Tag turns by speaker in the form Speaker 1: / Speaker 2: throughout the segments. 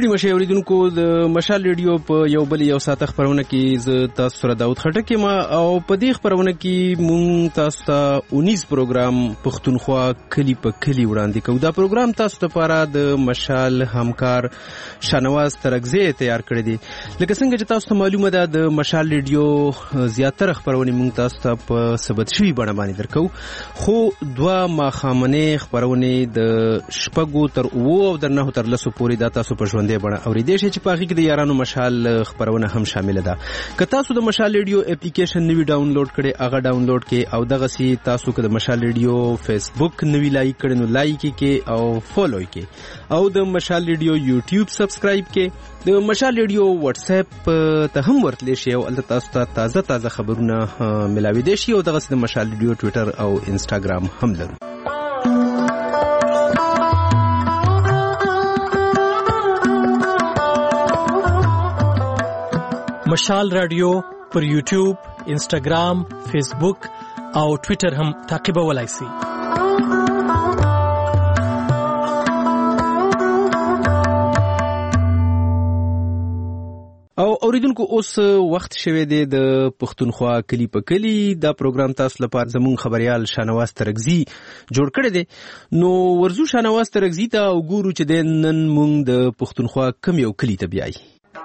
Speaker 1: ستړي مشه اوریدونکو د مشال ریډیو په یو بل یو ساعت خبرونه کې ز تاسو سره داود خټک ما او په دې خبرونه کې مونږ تاسو ته 19 پروګرام پښتونخوا کلی په کلی وړاندې کوو. دا پروګرام تاسو ته لپاره د مشال همکار شانواز ترغزی تیار کړی دی. لکه څنګه چې تاسو ته معلومه ده د مشال ریډیو زیاتره خبرونه مونږ تاسو ته په ثبت شوی بڼه باندې درکو، خو دوه ماخامنه خبرونه د شپږو تر 9 او د 9 تر 10 پورې دا تاسو په ژوندې بڼه اورېدئ شئ چې په هغې کې د یارانو مشال خبرونه هم شامله ده. که تاسو د مشال ریډیو اپلیکیشن نوی ډاونلوډ کړئ هغه ډاونلوډ کړئ، او دغسې تاسو که د مشال ریډیو فیسبوک نوی لایک کړئ نو لایک کړئ او فالو کړئ، او د مشال ریډیو یوټیوب سبسکرایب کړئ. د مشال ریډیو واتس اپ ته هم ورتلی شئ او هلته تاسو ته تازه خبرونه ملاویدی شي، او دغسې د مشال ریډیو ټویټر او انسټاګرام هم لرو.
Speaker 2: مشال رادیو پر یوټیوب، انسټاګرام، فیسبوک او ټویټر هم تعقیبولای شئ.
Speaker 1: او اوریدونکو اوس وخت شوه دی د پښتونخوا کلی په کلی. دا پروګرام تاسو لپاره زموږ خبريال شانواز ترغزی جوړ کړی دی. نو ورزو شانواز ترغزی ته وګورو چې نن موږ د پښتونخوا کوم یو کلی ته بیایي.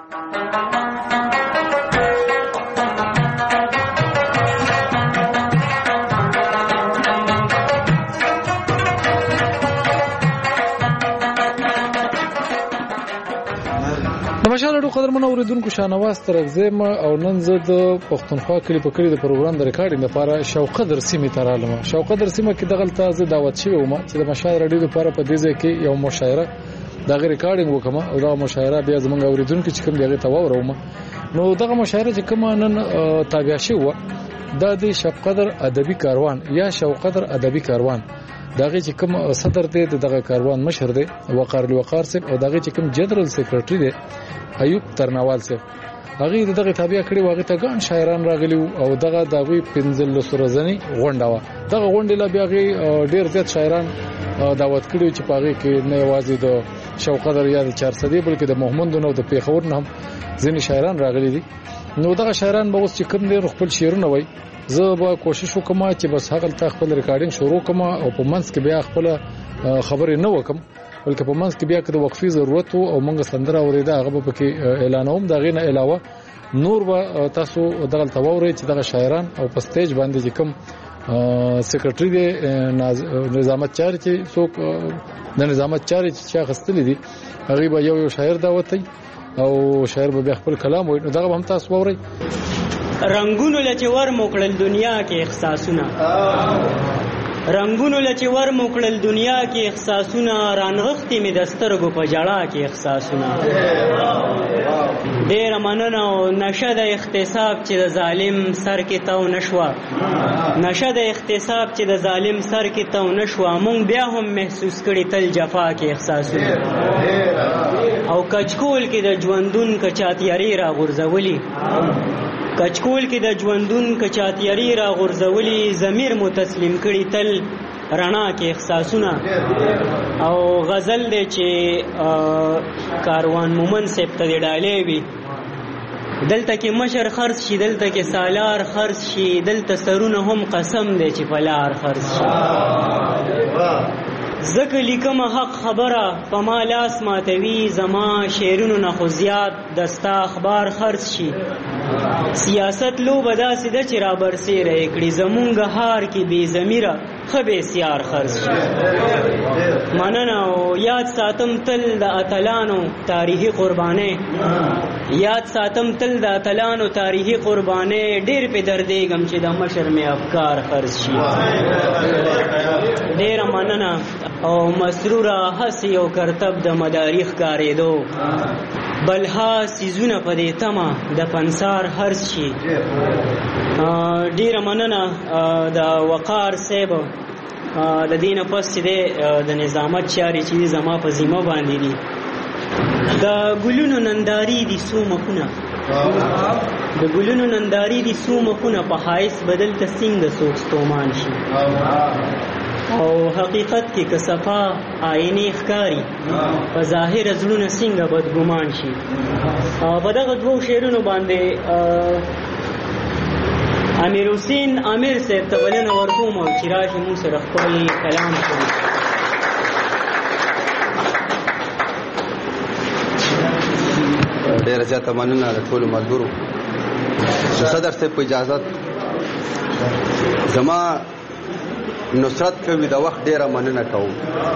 Speaker 3: مشال ډو قدرمن اوریدونکو شانواز ترغزی او نن زه د پښتونخوا کلی په کلی د پروګرام د ریکارډینګ لپاره شوقدر سیمې ته رالم. شوقدر سیمه کې دغه تازه دعوت شوی وم چې د مشال رادیو لپاره په دې ځای کې یو مشاعره د ریکارډینګ وکم، او دا مشاعره بیا زمونږ اوریدونکو چې کوم دیغه تاوروم. نو دغه مشاعره چې کوم نن تابع شوی دا د شوقدر ادبي کاروان یا شوقدر ادبي کاروان دغه چې کوم صدر دی دغه کاروان مشر دی وقار الوقار صاحب، او دغه چې کوم جنرال سیکریټری دی ایوب ترنوال صاحب. هغه دغه تابع کړي واغې ته ګان شاعران راغلي او دغه دغه 15 ورځنی غونډه و. دغه غونډه لا بیا ډیر زیات شاعران دعوت کړي چې پاغه کې نه یوازې د شوقدر یا د 400 بلکې د محمد نو د پیښور نه هم ځینې شاعران راغلي دي. نو دغه شاعران به اوس چې کوم دي خپل شعرونه وایي. زه به کوشش وکم چې بس هغه ته خپل ریکارډینګ شروع کوم او په منځ کې بیا خپل خبرې نه وکم، بلکې په منځ کې بیا که د وقفې ضرورت او موږ سندره اوریدا هغه به پکې اعلانوم. دا غینه علاوه نور به تاسو دغه تاوري چې دغه شاعران او په سټیج باندې چې کوم سیکریټری دی نظامت چاري چې څوک د نظامت چاري چې غستلې دي هغه به یو شاعر دعوتي او شاعر به خپل کلام وایي. نو دغه هم تاسو ووري.
Speaker 4: رنگونو لچ ور موکړل دنیا کې احساسونه، رنگونو لچ ور موکړل دنیا کې احساسونه، رانغختې می دسترګو په جړه کې احساسونه. ډیر مننه او نشه د اختصاب چې د ظالم سر کې تو نشوا، نشه د اختصاب چې د ظالم سر کې تو نشوا. مونږ بیا هم محسوس کړي تل جفا کې احساسونه، او کچکول کې د ژوندون کچاتیاری را غورځولي، کچکول کې د ژوندون کچاتیاری را غورځولي. ضمیر مو تسلیم کړي تل رڼا کې احساسونه. او غزل دی چې کاروان مومن صاحب ته دی ډالې وي، دلته کې مشر خرڅ شي، دلته کې سالار خرڅ شي، دلته سرونه هم قسم دی چې پلار خرڅ شي. زکه لیکم حق خبره په ما لاس ماتوي، زما شعرونو نه خو زیات دستا اخبار خرڅ شي. سیاست لو بدا سیده چې را برسیره کړي، زمونږ هار کې بې ضمیره خبې سیار خرڅ شي. مننه او یاد ساتم تل د اتلانو تاریخي قربانۍ، یاد ساتم تل د اتلانو تاریخي قربانۍ. ډیر په دردېږم چې د مشر می افکار خرڅ شي. ډیر مننه او مسروره هسي او کرتب د مدارخ کارېدو، بلها سیزونه په دې تمه د پنسار هرڅ شي. ډیر مننه د وقار صاحب د دینه پس چې د نظامت چاري چې زما په ذمہ باندې دي. د ګلونو ننداري دي سو مخونه، د ګلونو ننداري دي سو مخونه، په حایس بدل ته څنګه څوک ستومان شي. او حقیقت کې که صفا آینې ښکاري په ظاهر زړونه څنګه بدګمان شي. په دغه دوو شعرونو باندې امیر حسین امیر صاحب ته بلنه ورکوم او چې راشي موږ سره خپل کلام کوي.
Speaker 5: ډېره زیاته مننه د ټولو ملګرو. صدر صاحب په اجازت زما نصرت کوي د وخت ډېره مننه کوم.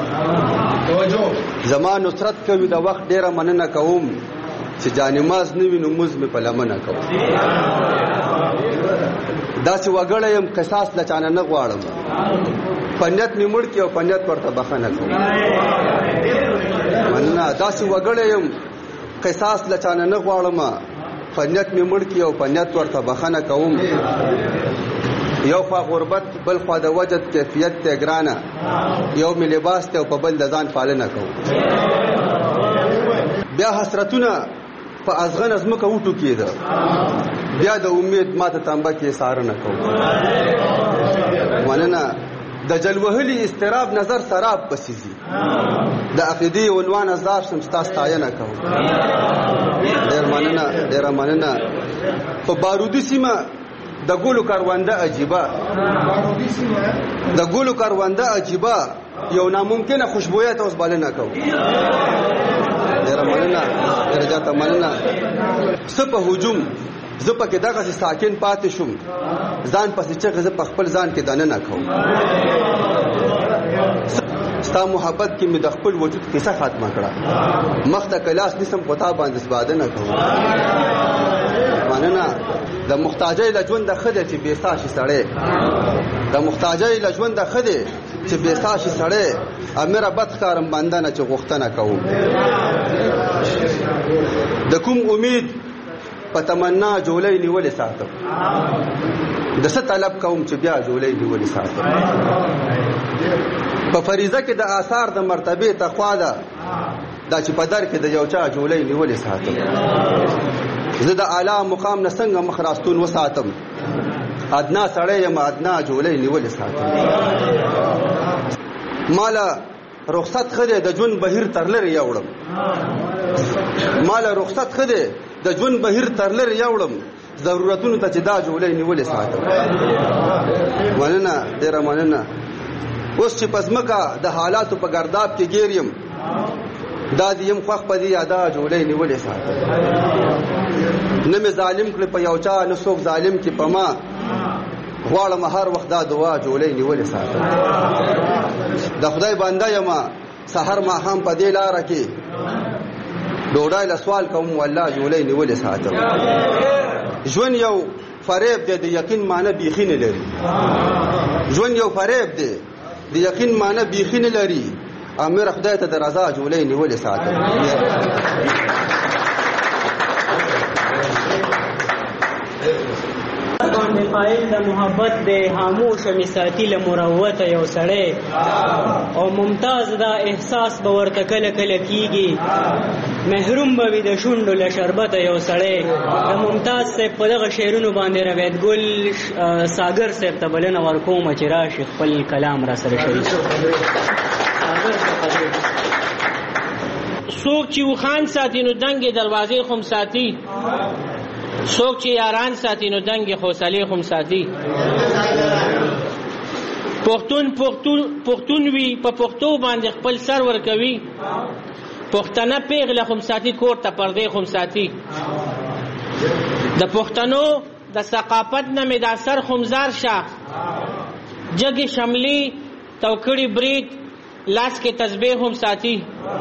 Speaker 5: زما نصرت کوي د وخت ډېره مننه کوم چې جانماز نه وي نو موږ مې په لمنه کوم. داسې وګړی یم قصاص له چانه نه غواړم، په نیت مې مړ کړي او په نیت ورته بخښنه کوم. مننه. داسې وګړی یم قصاص له چانه نه غواړم، په نیت مې مړ کړي او په نیت ورته بخښنه کوم. یو خوا غربت بل خوا د وجد کیفیت ته ګرانه، یو مې لباس ته او په بل د ځان پالنه کوم. بیا حسرتونه په ازغن ځمکه وټوکېده، بیا د امید ماته تنبه کې سارنه کوم. مننه. د جلوهلي استراب نظر سراب پسې ځي، د عقیدې عنوان ازار شم ستا ستاینه کوم. ډېر مننه. ډېره مننه. په بارودي سیمه د ګلو کرونده عجیبه، د ګلو کرونده عجیبه، یو ناممکنه خوشبویه ته اوس بلنه کوم. ډېره مننه. ډېره زیاته مننه. څه په هجوم زه پکې دغسې ساکن پاتې شوم، ځان پسې چغې زه په خپل ځان کې دننه کوم. ستا محبت کې مې د خپل وجود قصه ختمه کړه، مخ ته کلاس نیسم خو تا باندې سپادنه کوم. مننه. د محتاجۍ له ژونده ښه دی چې بې ساه شي سړی، د محتاجۍ له ژونده ښه دی چې بې ساه شي سړی. امیره بد ښکارم بندنه چې غوښتنه کوم. د کوم امید په تمنا جولۍ نیولې ساتم، د څه طلب کوم چې بیا جولۍ نیولې ساتم. په فریضه کې د آثار د مرتبې تقوا ده، دا چې په در کې د یو چا جولۍ نیولې ساتم. زه د اعلی مقام نه څنګه مخ راستون وساتم، ادنا سړی یم ادنا جولۍ نیولې ساتم. مالا رخصت ښه دی د ژوند بهیر تر لرې یوړم، مالا رخصت ښه دی د ژوند بهیر تر لرې یوړم، ضرورتونو ته چې دا جولۍ نیولې ساتم. مننه. ډېره مننه. اوس چې په ځمکه د حالاتو په ګرداب کې ګیر یم، دا دې یم خوښ په دې یادا جولۍ نیولې ساتم. نه مې ظالم کړې په یو چا، نه څوک ظالم کې په ما، غواړم هر وخت دا دعا جولۍ نیولې ساتم. د خدای بنده یم سحر ماښام په دې لاره کې، ډوډۍ له سوال کوم والله جولۍ نیولې ساتم. ژوند یو فریب دی د یقین معنی بیخي نه لري، ژوند یو فریب دی د یقین معنی بیخي نه لري. امیر خدای ته د رضا جولۍ نیولې ساتم.
Speaker 4: باندې قائل د محبت د خاموش می ساتي له مروت یو سړی، او ممتاز دا احساس به ورته کله کله کیږي، محروم به وي د شونډو له شربت یو سړی. د ممتاز صاحب په دغه شعرونو باندې روایت ګل ساګر صاحب ته بلنه ورکوم چې راشي خپل کلام را سره شریک.
Speaker 6: څوک چې وخان ساتي نو دنګې دروازې خم ساتي، څوک چې یاران ساتي نو دنګې حوصلې خم ساتي. پښتون وي په پښتو باندې خپل سر ورکوي، پښتنه پیغله خم ساتي کور ته پردې خم ساتي. د پښتنو د ثقافت نه مې دا سر خمزار شه، جګې شملې توکړې برید لاس کې تسبیح هم ساتي.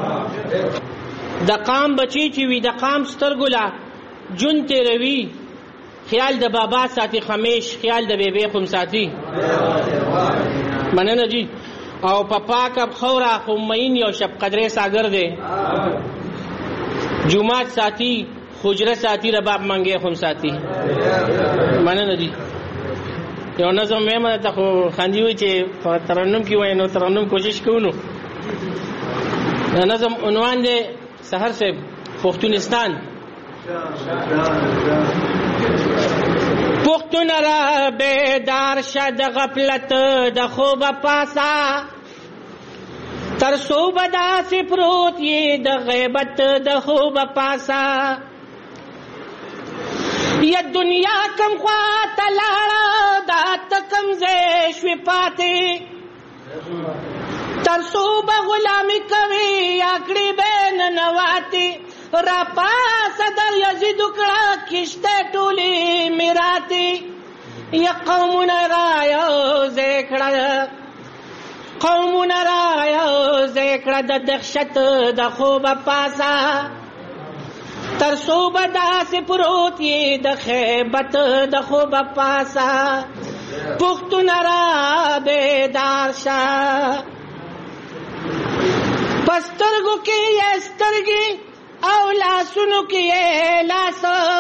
Speaker 6: د قام بچی چې وي د قام سترګولا جون تیروي، خیال د بابا ساتي خمیش، خیال د بیبي خم ساتي. مننه جی. او په پاک اب خورا خمین یو شب قدرې ساګر دی، جمعات ساتي حجره ساتي رباب منګي خم ساتي. مننه جی. یو نظم مې مده ته خو خاندي وي چې ترنم کې وای نو ترنم کوشش کوو. نظم عنوان دی سحر صاحب پښتونستان. پختون را بیدار شه د غفلت د خوب پاسا تر صوب داسې پروت یې د غیبت د خوب پاسا یا دنیا کم خوا ته لاړه دا ته کم ځای شوې پاتې تر صوب غلامي کوي یا کړي به ننواتې را پاسه در یزید کړه کشته ټولې میراتې یا قومونه را یوځای کړه قومونه را یوځای کړه د دهشت د خوبه پاسه تر صوبه داسې پروت یې د خیبت د خوبه پاسه پښتونه را بیدار شه په سترګو کې یې سترګې او لاسونو کې یې لاس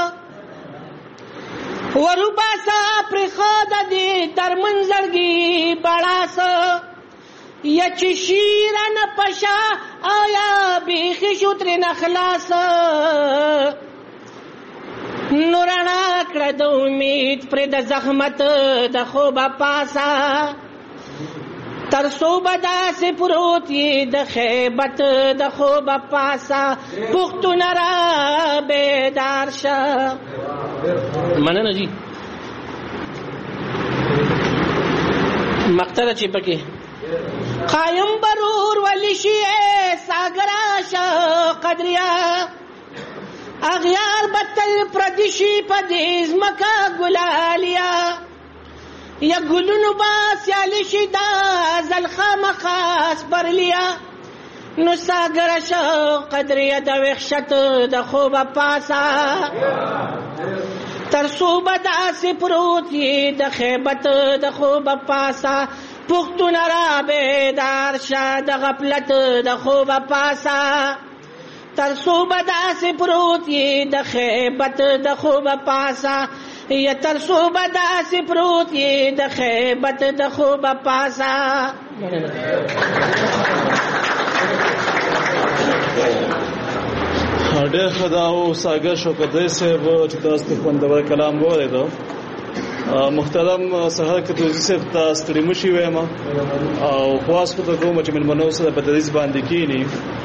Speaker 6: وروباسه پرېښوده دې در منظرګي بړاس یا چې شیره نه پشه او یا بیخي شو ترې نه خلاص نو رڼا کړه د امید پرې د زحمت د خوبه پاسه تر صوبه داسې پروت یې د خیبت د خوبه پاسه پښتونه را بیدار شه. مننه جی. مقطع چې پکې قایم برور ولی شیعه ساگرا شا قدریا اغیار بطل پردشی پدیز مکا گلالیا یا گلونو باس یالی شیدا زلخا مخاس برلیا نو ساگرا شا قدریا دا وخشت دا خوب پاسا تر صوبه داسی پروتی دا خیبت دا خوب پاسا پختونه را بیدار شه د غفلت د خوب پاسه تر صوبه داسې پروت یې د خیبت د خوب پاسه یا تر صوبه داسې پروت یې د خیبت د خوب پاسه.
Speaker 7: ډېر ښه دا و ساګر شوکتزی صاحب چې تاسو ته خوندور کلام واورېدو. محترم سهار کتوزی صاحب ته ستړي مشي وایم او خواست فکر کوم چې مېلمنو سره په دریځ باندې کینی.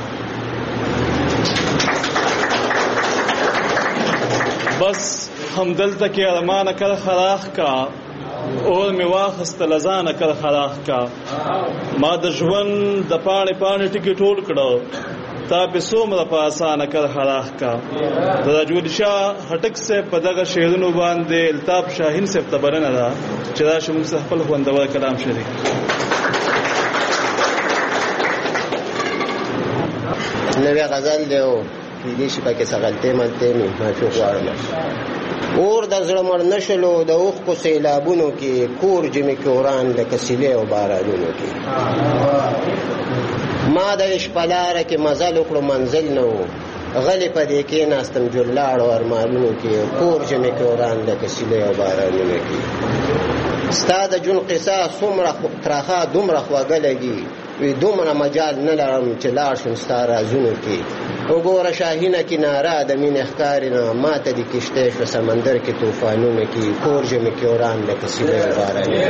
Speaker 7: بس همدلته کې ارمانه کړ خراخ کا اور می واخست لزانه کړ خراخ کا ما د ژوند د پاڼې پاڼې ټکی ټول کړو تا په څومره په اسانه کړ خراخ کا. د راجول شاه هټک صاحب په دغه شعرونو باندې الطاف شاهین صاحب ته بلنه ده چې دا شموږ سره خپل خوندور کلام شریک.
Speaker 8: نوې غزل دی او دې شي پکې سغلته مانته می معافي غواړم. اور د زړه مړ نشلو د اوښکو سیلابونو کې کور جمع کوران لکه سیلې او بارانونو کې ما د عشق په لاره کې مزل وکړو منزل نه و غلی په دې کې ناستم جلاړو ارمانونو کې کور جمع کوران لکه سیلې او بارانونو کې ستا د جون قصه څومره ترخه دومره خوږه لګي وی دومره مجال نه لرم چې لاړ شم ستا رازونو کې وګوره شاهینه کناره د مینې ښکارې نه ماته دې کشتۍ شوه سمندر کې طوفانونو کې کور ژمې کې وران لکه سیلې او بارانونه.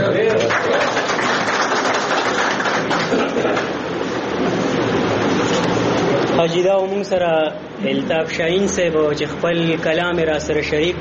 Speaker 4: حاجی دا مونږ سره الطاف شاهین صاحب چې خپل کلام را سره شریک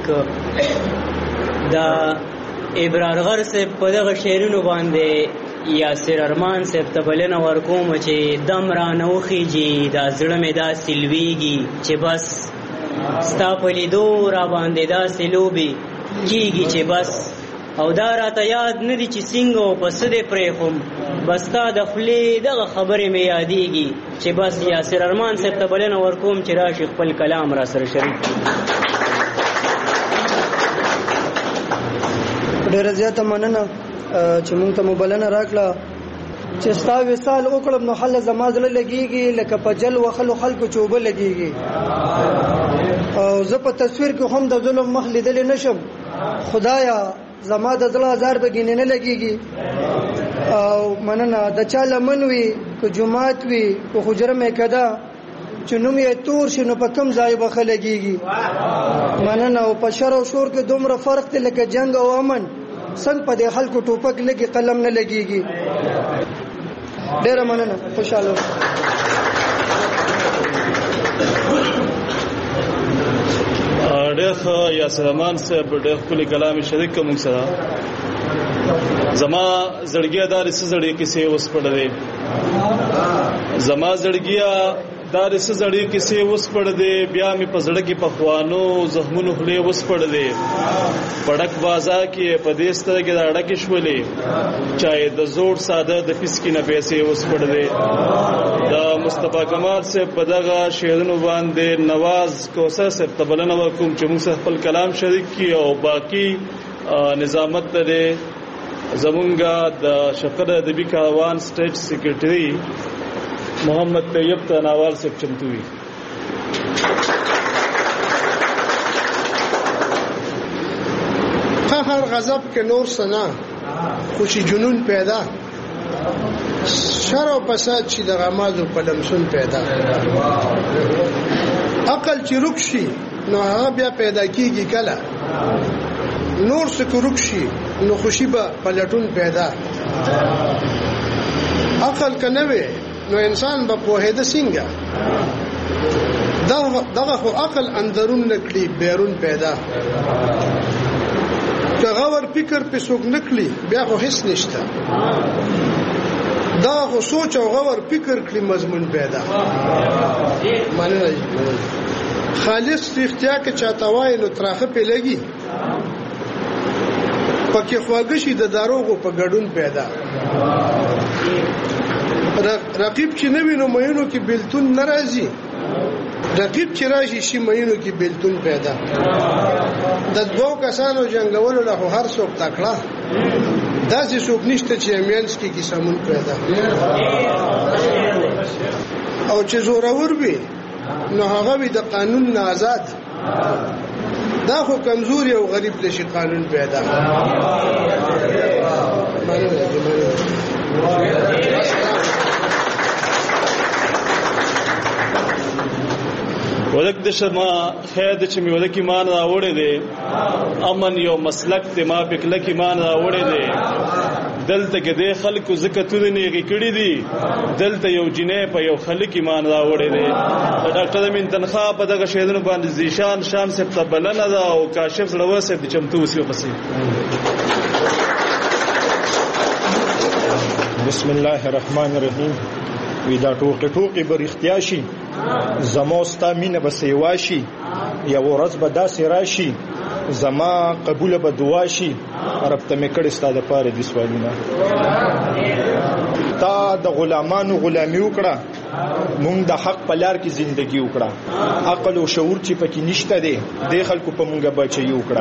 Speaker 4: دا ابرار صاحب په دغه شعرونو باندې یاسر ارمان صاحب ته بلنه ورکوم چې دم را نه وخیږي دا زړه مې داسې لویږي چې بس ستا په لیدو را باندې داسې لوبې کېږي چې بس او دا راته یاد نه دي چې څنګه او په څه دې پرېښوم بس ستا د خولې دغه خبرې مې یادېږي چې بس یاسر ارمان صاحب ته بلنه ورکوم چې راشي خپل کلام را سره شریک کړي.
Speaker 9: ډېره زیاته مننه چې مونږ ته مبلنه راکړه چې ستا وصال وکړم نو حل زما زړه لګېږي لکه په جل وخلو خلکو چې اوبه لګېږي او زه په تصویر کې هم د ظلم مخ لیدلی نشم خدایا زما د زړه هزار بګینې نه لګېږي او مننه د چا لمن وي که جومات وي که حجره میکده چې نوم یې تور شي نو په کوم ځای به ښه لګېږي. مننه. او په شر او شور کې دومره فرق دی لکه جنګ او امن. څنګه په دې خلکو ټوپک لګي قلم نه لګېږي. ډېره مننه. خوشحاله
Speaker 7: ډېر ښه یاسر امان صاحب ډېر ښکلي کلام شریک کوم سره. زما زړګیا داري سزړې کیسې اوس پړلې زما زړګیا داري سزړې کیسې اوس پړلې بیا می پزړه کې پخوانو زخمونو خلې اوس پړلې پړک بازار کې په دې ستره کې راړه کې شولې چای د زوړ ساده د فسکی نه پیسې اوس پړلې دا مصطفی کمال صاحب په دغه شعرونو باندې نواز کوثر صاحب تبلنه وکوم چې موږ خپل کلام شریک کی او باقی نظامت ته زمونږه د شفقت ادبي کاروان سټیټ سیکریټري محمد طیب تناوال صاحب چمتوي.
Speaker 10: هر غضب کې نور سنا خوشي جنون پیدا شر او فساد چې د غمازو په لمسون پیدا عقل چې رکشي نو هغه بیا پیدا کیږي کله نور څخه رکشي نو خوشي به پلټون پیدا عقل کنه وي نو انسان به پوهېده څنګه دغه خو عقل اندرون نکړي بیرون پیدا که غور فکر په څوک نکړي بیا خو هیڅ نشته دا خو سوچ او غور فکر کړي مضمون پیدا معنی خالص اختیار کې چاته وای نو تراخه په لګي پکې خواږشي د داروغو په ګډون پیدا رقیب چې نه وینو مېنو کې بلتون ناراضي رقیب چې راشي شي مېنو کې بلتون پیدا د دوه کسانو جنگولو له هر څوک تکړه داسې څوک نشته چې امینس کې کیسمون پیدا او چې زورور وي نو هغه وي د قانون نه آزاد دا خو کمزوري او غریب لشي قانون پیدا
Speaker 7: ولک د شما خیر د چې میولک ایمان راوړې دي امن یو مسلک ته ما پکلک ایمان راوړې دي دلته کې د خلکو زکاتونه نه کړې دي دلته یو جنې په یو خلک ایمان راوړې دي ډاکټر امین تنخوا په دغه شهیدونو باندې زیشان شان سپ تبلنه دا او کاشف زړه سپ چمتو وسیو پسې.
Speaker 11: بسم الله الرحمن الرحیم. ودا ټوکې ټوکې بر اختیاشي زموستا مینه به سیواشي یو ورځ به داسې راشي زما قبول به دعا شي رب ته مې کړی ستا د پاره دي سوالونه تا د غلامانو غلامي وکړه مونږ د حق په لار کې ژوندۍ وکړه عقل او شعور چې پکې نشته دی د خلکو په مونږه بچي وکړه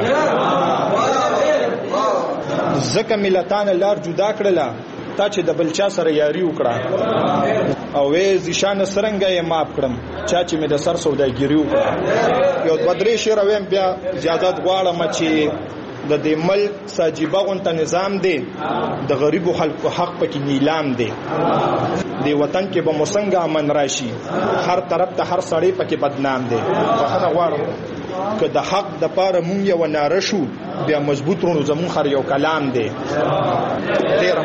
Speaker 11: ځکه ملتانه لار جدا کړله تا چې د بل چا سره یاري وکړه او وې ځشان سرنګه یې ماپ کړم چا چې مې د سر سوداګری وکړه یو بدري شیر ویم بیا زیادت غواړم چې د دې ملک ساجيبه غونته نظام دی د غریبو خلکو حق پکې نیلام دی دی وطن کې به مسنګ امن راشي هر طرف ته هر سړی پکې بدنام دی بخنه غواړم که د حق د پاره مونږ یو ناره شو بیا مضبوط رونو زمون خر یو کلام دی ډیر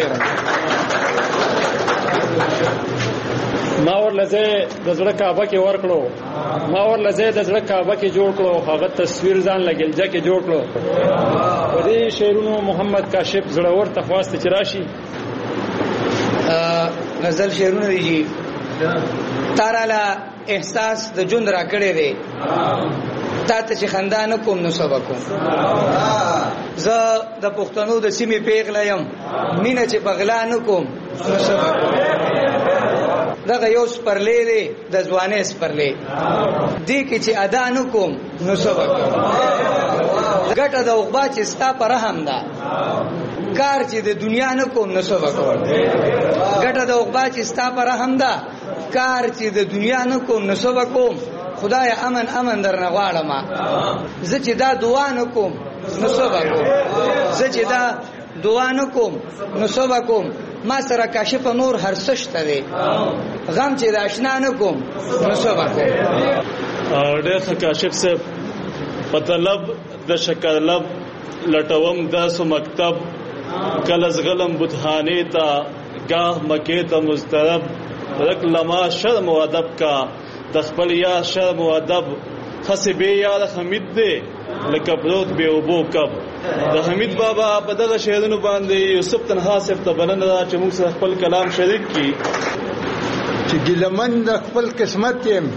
Speaker 12: ما ورلزه د زړه کعبه کې ورکړو ما ورلزه د زړه کعبه کې جوړ کړو هغه تصویر ځان لګلځه کې جوړ کړو په دې شعرونو محمد کاشف زړه ورته خواسته چې راشي
Speaker 13: غزل شعرونه دي تاراله احساس د جون را کړې دی تا ته چې خندانه کوم نو سبا کوم زه د پښتنو د سیمې پیغله یم مینه چې بغلا نه کوم نو سبا کوم دغه یو سپرلې دی د ځوانې سپرلې دی کې چې ادا نه کوم نو سبا کوم ګټه د عقبا چې ستا پر رحم ده کار چې د دنیا نه کوم نو سبا کوم ګټه د عقبا چې ستا پر رحم ده کار چې د دنیا نه کوم نو سبا کوم خدای امن امن درنه غواړم زه چې دا دعا نه کوم نو سبا کوم زه چې دا دعا نه کوم نو سبا کوم ما سره کاشف نور هر څه شته دی غم چې د آشنا نه کوم نو څه به کوم
Speaker 7: ډېر ښه کاشف صاحب په طلب د شکرلب لټوم داسو مکتب کله زغلم بتخانې ته گاه مکې ته مضطرب رک لما شرم و ادب کا د خپل یا شرم و ادب خسې بې یار حمید دی لکه پروت بې اوبو کب د حمید بابا په دغه شعرونو باندې یوسف تنها صاحب ته بلنه ده چې موږ سره خپل کلام شریک کړي.
Speaker 14: چې ګیلمن د خپل قسمت یم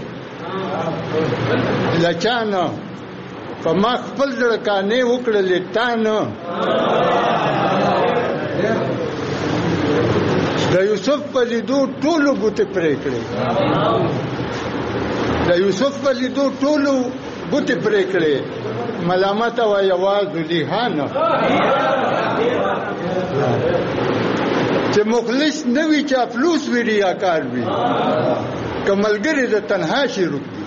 Speaker 14: لچانه په ما خپل زړکانې وکړلې تانه د یوسف په لیدو ټولو ګوتې پرې کړې د یوسف په لیدو ټولو ګوتې پرې کړې ملامت او یواز لیهانه چې مخلص نه وي چې افلوس وي ریاکار وي که ملګري د تنها شي رکدي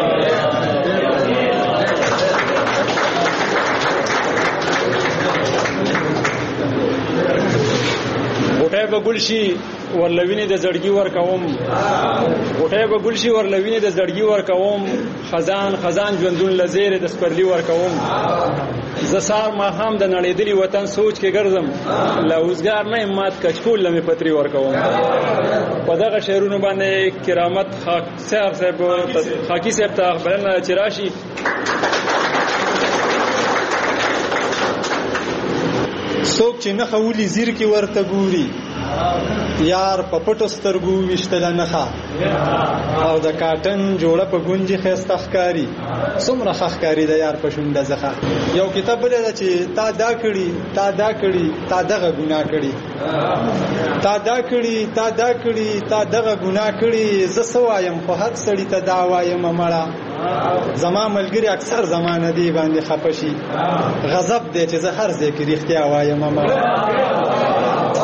Speaker 12: غوټه به ګل شي ورلوینې د زړګي ورکوم غوټه به ګل شي ورلوینې د زړګي ورکوم خزان خزان ژوندون لزیره د سپرلی ورکوم ز سار ما هم د نړیدلی وطن سوچ کې ګرځم لوزګار نه مات کچکول لمه پتری ورکوم په دغه شعرونو باندې کرامت خاکی صاحب ته خبرنه چراشي
Speaker 11: څوک چې نه خولي زیر کې ورته ګوري یار په پټو سترګو وشتل نه ښه او د کاټن جوړه په ګونجي خسته ښکاری څومره ښکاری د یار په شونډه زخه یو کتاب بل چې تا دا کړی تا دا کړی تا دغه ګناه کړی تا دا کړی تا دا کړی تا دغه ګناه کړی ز سوایم خو حق سړی ته دا وایم مړه زما ملګری اکثر زمانه دی باندې خپشي غضب دی چې زه هر ځای کې رښتیا وایم مړه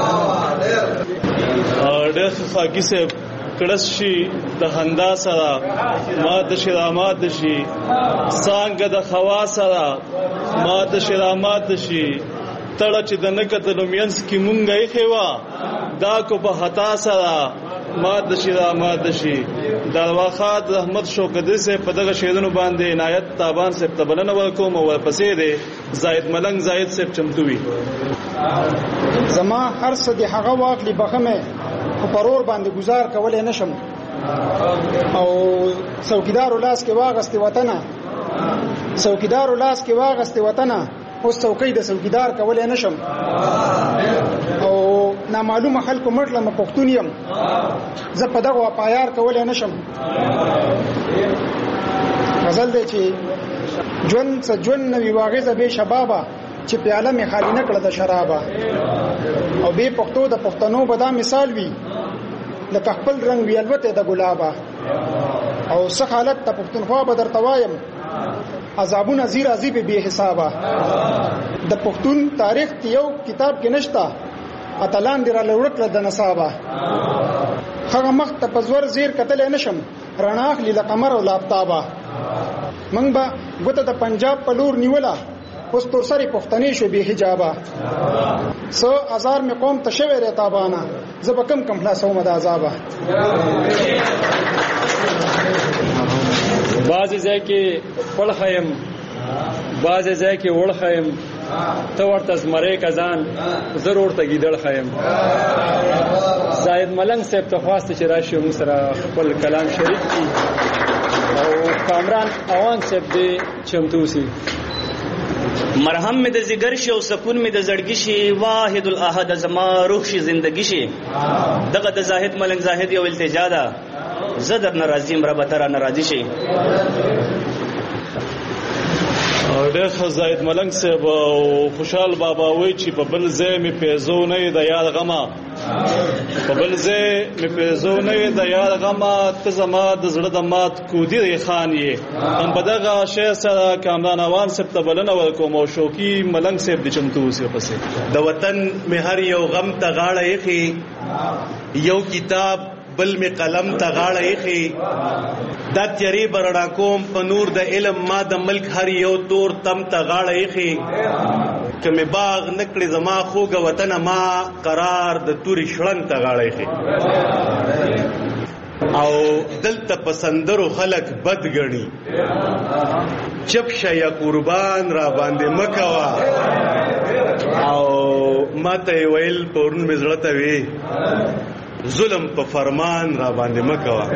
Speaker 7: ډېر خاکی صاحب کړس شي د خندا سره ما د شرامات شي څنګه د خوا سره ما د شرامات شي تړه چې د نکته لومینس کې مونږه یې خوا دا کو په خطا سره ما د شرامات شي درواخات رحمت شوکدی سے په دغه شعرونو باندې عنایت تابان سے تبلنه ورکوم او پسې دی زائد ملنګ زائد سے چمتوي
Speaker 15: زما هر څه د هغه واقلی بخمه په پرور باندې گزار کولای نشم او څوکیدار لاس کې واغستې وطنه څوکیدار لاس کې واغستې وطنه اوس څوکۍ د څوکیدار کولای نشم او نامعلومه خلکو مړلم پښتون یم زه په دغه پایار کولای نشم غزل دی چې ژوند څه ژوند نوی واغزه به شبابه چې پیاله می خالی نه کړه د شرابه او به پښتو د پښتنو به دا مثال وي لکه خپل رنگ وی الوته د ګلابه او څه حالت ته پښتونخوا به درته وایم عذابونه زیر عذاب به حسابه د پښتون تاریخ یو کتاب کې نشتا اتلان دی را لوړکله د نصابه هغه مخ ته پزور زیر کتل نشم رڼاخ لیل قمر او لابتابه منګ با ګوته د پنجاب په لور نیولا اوس تور سری پښتنې شو به حجابه سو هزار می قوم تشویر تابانه زبکم کم خلاصو مد عذابه
Speaker 12: بعضی ځای کې پړ خیم بعضی ځای کې وړ خیم ته ورته زمری کزان ضرور ته گیدړ خیم زائد ملنګ صاحب ته خواسته چې راشي موږ سره خپل کلام شریک کړي او کامران اوان صاحب دې چمتو سي
Speaker 16: مرهم می د زیګر شي او سکون می د زړګي شي واحد الاحد زما روح شي زندگی شي دغه د زاهد ملنګ زاهد یو التجا ده زدر ناراضی مرا بتر ناراضی شي
Speaker 7: ډېر زاهد ملنګ صاحب او خوشحال بابا وای چې په بل ځای می پیزو نه د یاد غما په بل ځای می پیزو نه د یاد غما ته زما د زړه د مات کودی خان یې هم په دغه شی سره کامران اوان صاحب ته بلنه ورکوم او شوقي ملنګ صاحب د چمتو اوسه پسې
Speaker 17: د وطن می هر یو غم ته غاړه یخي یو کتاب بل می قلم ته غاړه یخي دا تیری برړا کوم په نور د علم ما د ملک هر یو تور تم ته غاړه یخي کمه باغ نکړي زما خوګه وطن ما قرار د توري شړنګ ته غاړې خي او دلته پسندرو خلق بد غني چپ شیا قربان را باندې مکوا او ماته ویل پورن مزړه وی ظلم په فرمان را باندې مکوا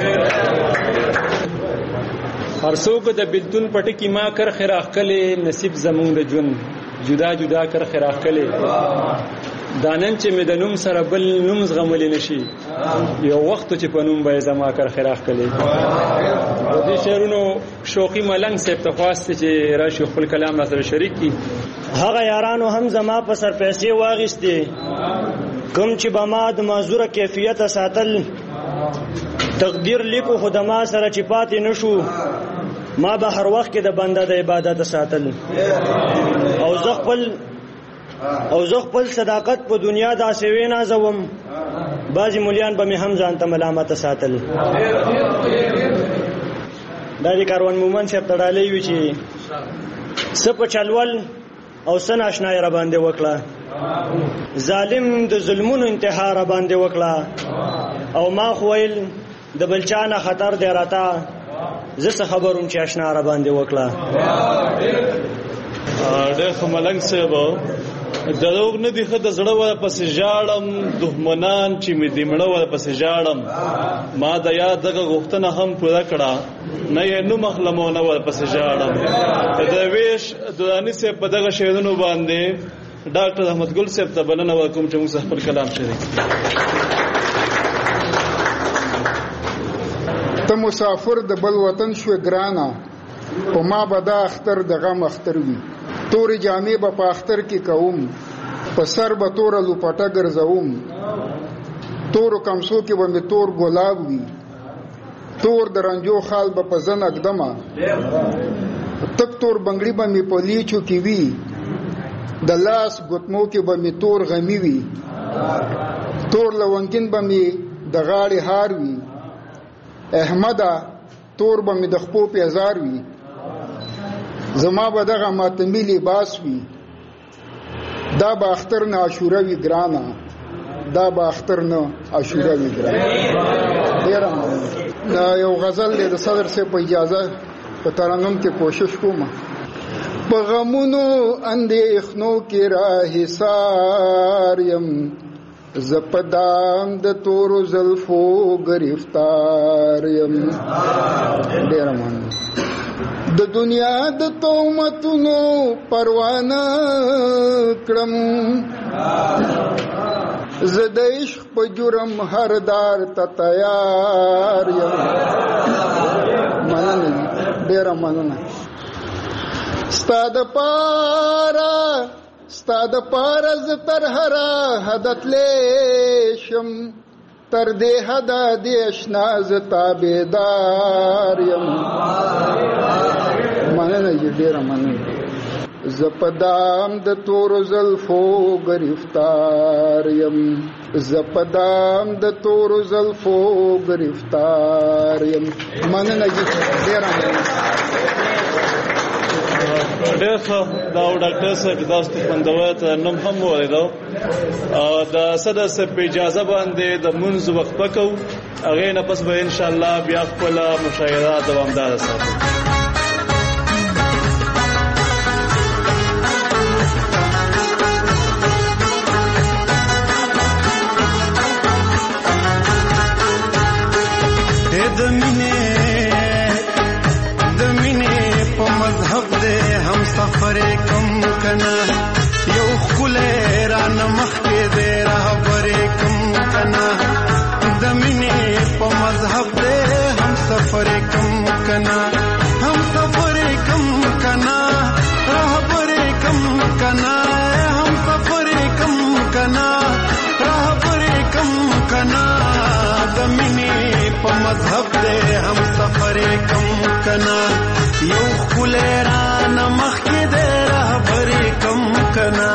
Speaker 12: هرڅوک د بلتون پټ کی ما کر خراخ کله نصیب زمون د جون جدا جدا کر خراخ کله دانن چې مې د نوم سره بل نوم زغمل نشي یو وخت چې په نوم به زما کر خراخ کله د دې شعرونو شوقي ملنګ صاحب ته خواسته چې راشي خپل کلام سره شریک کی
Speaker 18: هغه یارانو هم زما په سر پیسې واغستې کوم چې به ما د معذوره کیفیت ساتل تقدیر لیکو خدما سره چې پاتې نشو ما به هر وخت کې د بنده د عبادت ساتل او زه خپل صداقت په دنیا د اسوي نازوم بعضی مولیان به مې هم ځان ته ملامت ساتل دا د کاروان مومن صاحب تړالې وی چې سپ چلول او سن آشنای را باندې وکړه ظالم د ظلمونو انتها را باندې وکړه او ما خویل د بلچانه خطر دی راته زه خبروم چې آشنا را باندې وکړه
Speaker 7: ډېر ملنګ صاحب دروغ نه دی خد زړه ور پس ژاړم دښمنان چې می دمړه ور پس ژاړم ما د یاد دغه غوښتنه هم پوره کړه نه یې نو مخلمونه ور پس ژاړم د ویش دورانی صاحب په دغه شعرونو باندې ډاکټر احمد ګل صاحب ته بلنه ورکوم چې موږ خپل کلام شریک
Speaker 19: ته مسافر د بل وطن شو ګرانا په ما بدا اختر د غم اختر وی تورې جامې به په اختر کې کوم په سر به تور لوپټه ګرځوم تور کمسو کې به مې تور ګلاب وی تور درنجو خال به په زن اقدمه تک تور بنگړي به مې په لیچو کې وی د لاس ګوتمو کې به مې تور غمی وی تور لونګین به مې د غاړې هار وی احمده تور به مې د خپو پیزار وی زما به دغه ماتمی لباس وی دا به اختر نه عاشوره وی ګرانا دا به اختر نه عاشوره وی ګرانا ډیره دا یو غزل دی د صدر سے په اجازه په ترنم کې کوشش کوم په غمونو اندېښنو کې راهي ساریم زپدام د تورو زلفو گرفتار یم ډیر مان د دنیا د تومتونو پروانه کړم زه د عشق په جرم هر دار ته تیار یم مننه ډیر مننه ستاد پارا ز تر هرا حدت لیشم تر دې حدا دې اشنا ز تابعدار یم مننه ډیر مننه زپدام د تور زلفو گرفتار یم زپدام د تور زلفو گرفتار یم مننه ډیر مننه
Speaker 7: ډېر ښه دا ډاکټر صاحب تاسو ته خوندور ترنم هم واورېدو د صدر صاحب په اجازه باندې د منځ وقت پکو هغې نه پس به انشاءالله بیا خپله مشاعره دوامداره ساتو
Speaker 20: سفر کم کنا یو خله را نمخ کې دې راهبر کم کنا د مینې په مذهب دې هم سفر کم کنا هم سفر کم کنا راهبر کم کنا هم سفر کم کنا راهبر کم کنا د مینې په مذهب دې هم سفر کم کنا یو خله را نمخ کې دې راهبر کم کنا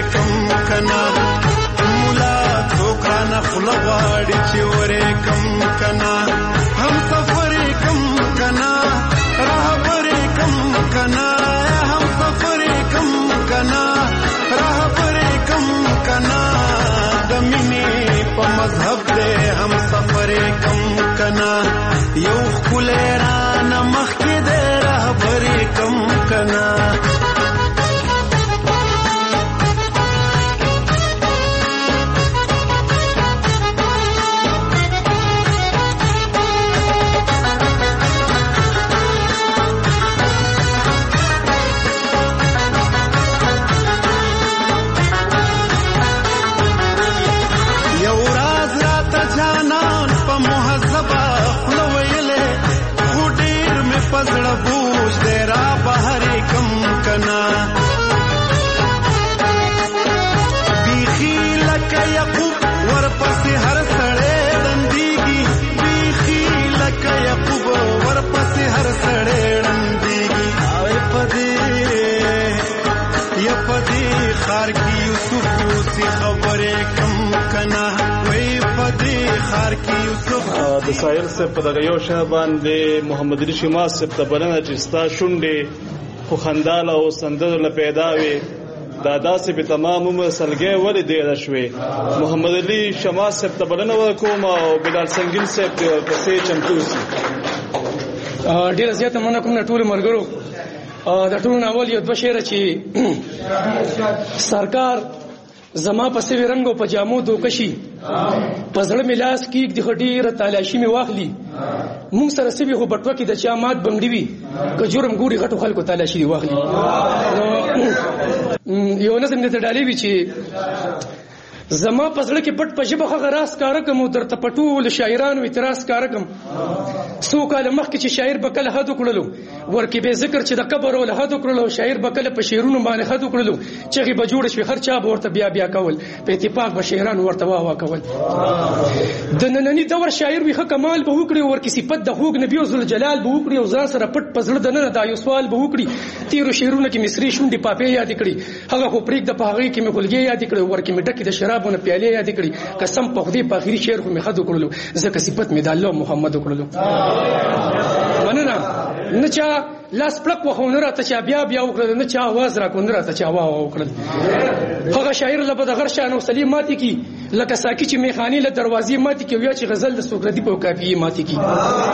Speaker 20: کم کنا مولا څوکرانه خوله غواړي چې ورې کم کنا هم سفر کم کنا رهبر کم کنا هم سفر کم کنا رهبر کم کنا د مینې په مذهب دې هم سفر کم کنا یو ښکلی رانه مخکې دې رهبر کم کنا پزړه بوج دې را بهر کم کنا بیخي لکه یعقوب ورپسې هر سړی ړندېږي بیخي لکه یعقوب ورپسې هر سړی ړندېږي په دې ښار کې یوسف اوسې خبرې کم کنا وای په دې ښار کې یوسف
Speaker 7: د ساحل صاحب په دغه یو شی باندې محمد علي شماس صاحب ته بلنه چې ستا شونډې خو خنداله او سندرو له پیدا وې دا داسې په تمام عمر سلګۍ ولې ډېره شوې محمد علي شماس صاحب ته بلنه ورکوم او بلال سنگین صاحب ته ورپسې چمتو اوسي
Speaker 21: ډېره زیاته مننه کوم د ټولو ملګرو د ټولو نه اول یو دوه شعره چې سرکار زما په سوي رنګ او پجامو دوکشي په زړه مې لاس کېږ د ډېره تالاشي مې واخلي مونږ سره سوي خو بټوه کې د چا مات بنګړي وي که جرم ګوري غټو خلکو تالاشي دي واخلي یو نظم دې ته ډالۍ وي چې زما په زړه کې پټ په ژبه هغه راز کاره کوم او درته په ټولو شاعرانو اعتراض کاره کوم څو کاله مخکې چې شاعر به کله حد وکړلو ورکې به ذکر چې د قبر او له حد وکړلو شاعر به کله په شعرونو باندې حد وکړلو چغې به جوړ شوې هر چا به ورته بیا بیا کول په اتفاق به شاعرانو ورته واه کول د ننني دور شاعر وي ښه کمال به وکړي ورکې صفت د خوږ نبي او ذوالجلال به وکړي او ځان سره پټ په زړه دننه دا یو سوال به وکړي تیرو شعرونو کې مصري شونډې پاپې یاد کړي هغه خو پرېږده په هغې کې مې خولګې یاد کړي ورکې مې ډکې د شرابونه پیالې یاد کړي قسم په خدای په اخري شعر خو مې حد وکړلو ځکه صفت مې د الله محمد وکړلو مننه نه چا لاس پړک وخو نه راته چا بیا بیا وکړل نه چا आवाज راکو نه راته چا واه وکړل هغه شاعر له بد غر شان او سلیم ماتي کی لکه ساکی چې میخانی له دروازې ماتي کی ویا چې غزل د سوکردي په کافیه ماتي کی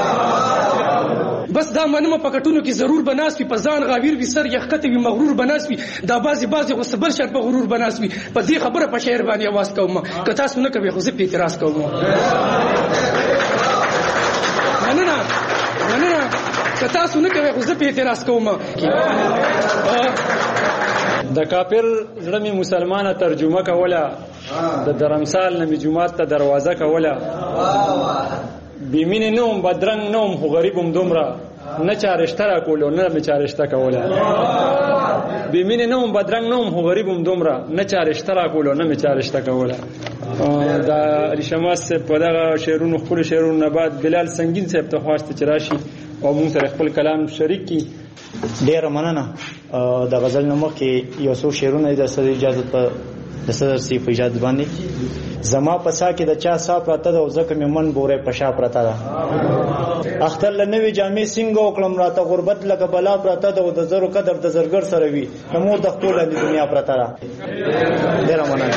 Speaker 21: بس دا منمه په کټونو کې ضرور بناس وي په ځان غاویر وي سر یخکته وي مغرور بناس وي دا بازي غو صبر شر په غرور بناس وي په دې خبره په شعر باندې आवाज کوم که تاسو نه کوي خو زه په اعتراض کوم مننه که تاسو نه کوي خو زه په اعتراض کوم
Speaker 12: د کافر زړه می مسلمانه ترجمه کوله د درمسال نه جمعات ته دروازه کوله بیمین نوم بدرنګ نوم خو غریبم دومره نه چارشته را کولو نه مې چارشته کوله بیمین نوم بدرنګ نوم خو غریبم دومره نه چارشته را کولو نه مې چارشته کوله دا علي شماس په دغه شعرونو خپل شعرونو نه بعد بلال سنگین صاحب ته خواسته چې راشي او موږ سره خپل کلام شریک کی
Speaker 18: ډیره مننه د غزل نوم کې یو څو شعرونه د سره اجازه په د سره سی په اجازه باندې زما پسا کې د چا صاحب راته د ځکه مې من بوره پشا پرتا ده اختر لنوي جامې سنگ او کلم راته غربت لکه بلا پرتا ده د زرو قدر د زرګر سره وي نمو د خپل د دنیا پرتا ده ډیره مننه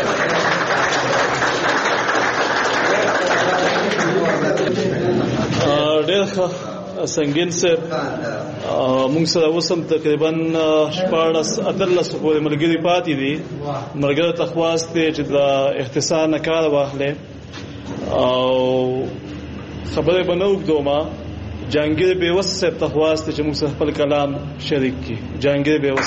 Speaker 7: ډیر سنگین صاحب موږ سره وسم تقریبا 14 پورې ملګری پاتې دي مرګره تخواست چې د اختصار نه کار واخلې او خبره بنو دوما جهانگیر بیوس صاحب تخواست چې موږ سره خپل کلام شریک کی جهانگیر بیوس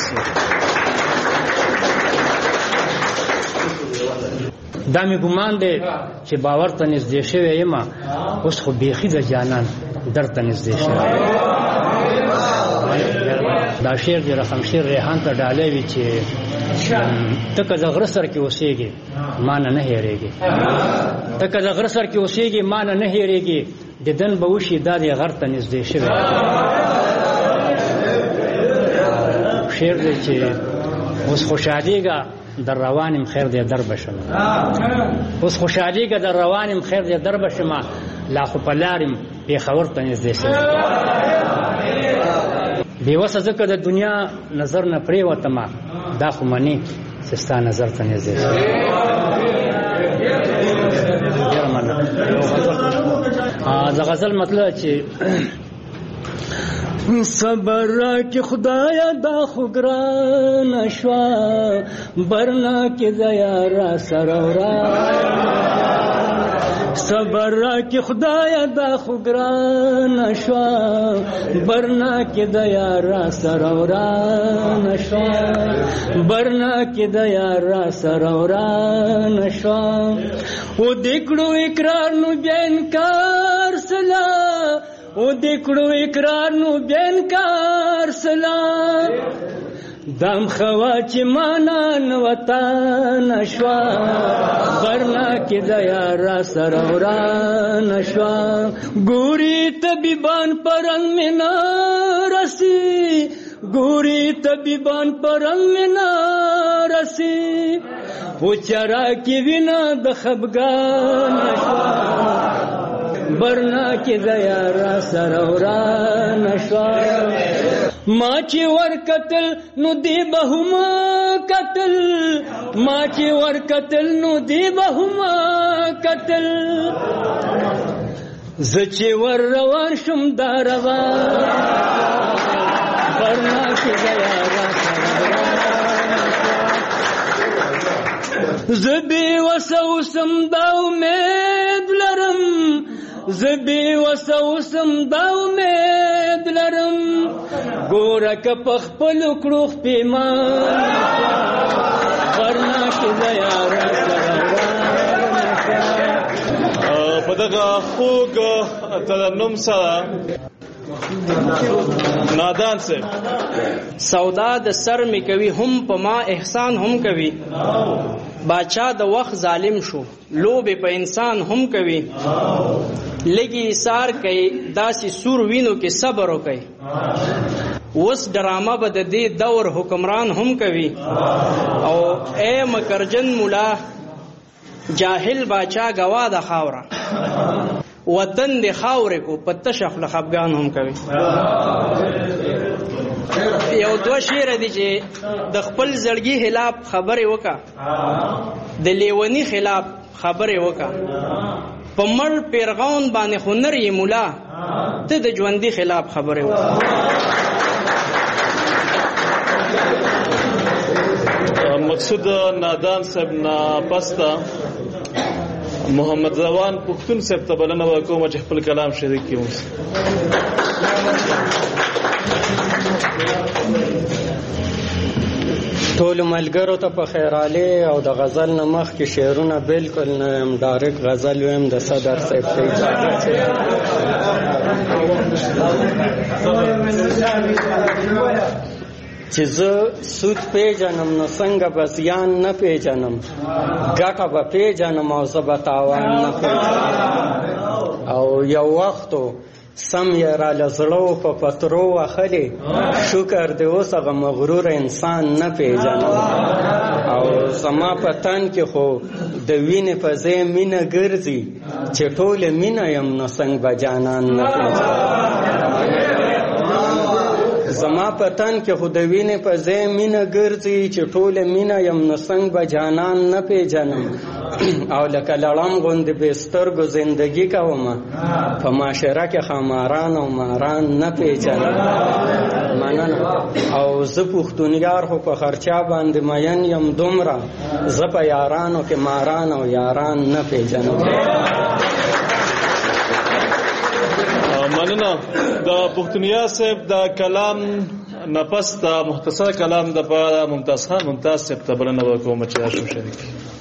Speaker 22: دا می ګمان دی چې باور ته نږدې شوی یم اوس خو بیخي د جانان درته نږدې شوی دا شعر د رقم شیر ریحان ته ډالۍ وي چې ته که د غره سر کې اوسېږې ما نه هېرېږې ته که د غره سر کې اوسېږې ما نه هېرېږې دیدن به وشي دا د غر ته نږدې شوی شعر دی چې اوس خوشحالېږه در روانم خیر دی در بشم اوس خوشحالي که در روانم خیر دی در بشم لا خو په لارم پیښور ته نږدې شم بېوسه ځکه د دنیا نظر نه پرېوتم دا خو مني چې ستا نظر ته نږدې شم ډېره مننه د غزل مطلب چې صبر راکې خدایا دا خو ګرانه شوه برنا کې دیا را سره صبر راکې خدایا دا خو ګرانه شوه برنا کې دیا را سره ورانه شوه برنا کې دیا را سره ورانه شوه و دې کړو اقرار نو بیا انکار سلا او دکړو اقرار نو بینکار سلام دم خوا چې مانا نوتا نشوا برنا کې دیا را سره ورانه شوا ګوري طبيبان پرنګ منا رسی ګوري طبيبان پرنګ منا رسی و چرا کې وینا د خفګان نشوا برنا کې دیا را سره ورانه شوا ما چې ور قتل نو دی بهما قتل ما چې ور قتل نو دی بهما قتل ز چې ور روان شم دا روان برنا کې دیا را سره زبی وسوسم دا امید لرم زبی وسوسم دا امید لرم ګوره که په خپلو کړو پیمان ورنا کې دیا را سره
Speaker 7: په دغه خوږ ترنم سره نادان سے
Speaker 1: سودا د سر می کوي هم په ما احسان هم کوي باچا د وخت ظالم شو لوبې په انسان هم کوي لګي سار کوي داسې سور وینو کې صبر وکي اوس ډرامه به د دې دور حکمران هم کوي او اے مکرجن مولا جاهل باچا گوا د خاوره وطن د خاورې کو پته شخل خفغان هم کوي یو دو شعر دي چې د خپل زړګي خلاف خبره وکا د لیونی خلاف خبره وکا په مړ پیرغون باندې هنر یې مولا ته د ژوندۍ خلاف خبره وکا
Speaker 7: مقصود نادان صاحب نا پستا محمد روان پختون صاحب ته بلنه وکوم چې خپل کلام شریک کیوم
Speaker 2: ټول ملګرو ته په خیراله او د غزل نه مخ کې شعرونه بالکل نه ډایرکټ غزل ویم د صدر صاحب ته چې زه سود پیژنم نو څنګه به زیان نه پیژنم ګټه به پیژنم او زه به تاوان نه پیژنم او یو وختو سم یې راله زړه په پترو وخلې شکر دې اوس هغه مغرور انسان نه پیژنم او زما په تن کې خو د وینې په ځای مینه ګرځي چې ټوله مینه یم نو څنګه به جانان نه پیژنم زما په تن کې خو د وینې په ځای مینه ګرځي چې ټوله مینه یم نو څنګه به جانان نه پیژنم او لکه لړم غوندې بې سترګو زندګي کومه په معاشره کې خماران او ماران نه پیژنم مننه او زه پښتونیار خو په خرچا باندې مین یم دومره زه په یارانو کې ماران او یاران نه پیژنم
Speaker 7: مننه د پښتونیا صاحب د کلام نفس د مختصر کلام د پاره ممتاز خان ممتاز صاحب ته بلنه وکوم چې تاسو شریک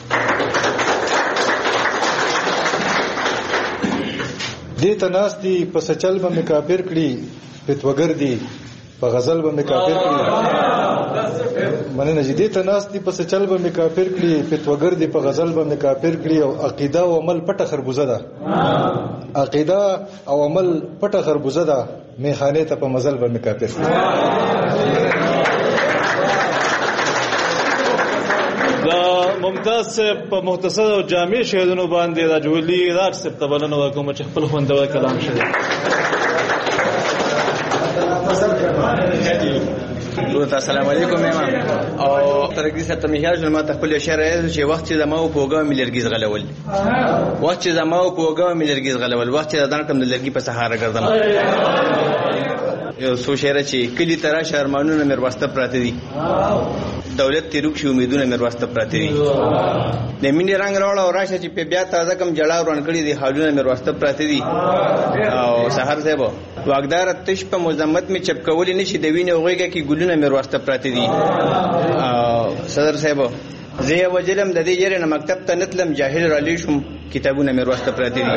Speaker 11: دې تناس دی په سچل باندې کافر کړي فتوګر دی په غزل باندې کافر کړي مننه چې دې تناس دی په سچل باندې کافر کړي فتوګر دی په غزل باندې کافر کړي او عقیده او عمل پټه خربوزه ده عقیده او عمل پټه خربوزه ده میخانه ته په مزل باندې کافر
Speaker 7: د ممتاز صاحب په مختصر او جامع شعرونو باندې د جولی راج صاحب ته بلنه ورکوم چې خپل خوندور کلام شوی.
Speaker 3: السلام علیکم امام او ترګي ست میهاج ما ته خپل اشاره چې وخت چې زمو پوګه ملرګیز غلول وخت چې زمو پوګه ملرګیز غلول وخت چې دان کوم لرګي په سهار ګرځم یو سو شعر چې کلی ترا شرمانونه مر واسطه پراته دي دولت تیروک شي امیدونه مر واسطه پراته دي د مینې رنگ راوړ او راشه چې په بیا تازه کم جړا ورن کړی دي حالونه مر واسطه پراته دي او سحر زبو واغدار تش په مزمت می چپکولې نشي د وینې اوغېګه کې ګلونه مر واسطه پراته دي صدر صاحب زه وجلم د دې جره مکتب ته نتلم جاهل را لیشم کتابونه مر واسطه پراته دي.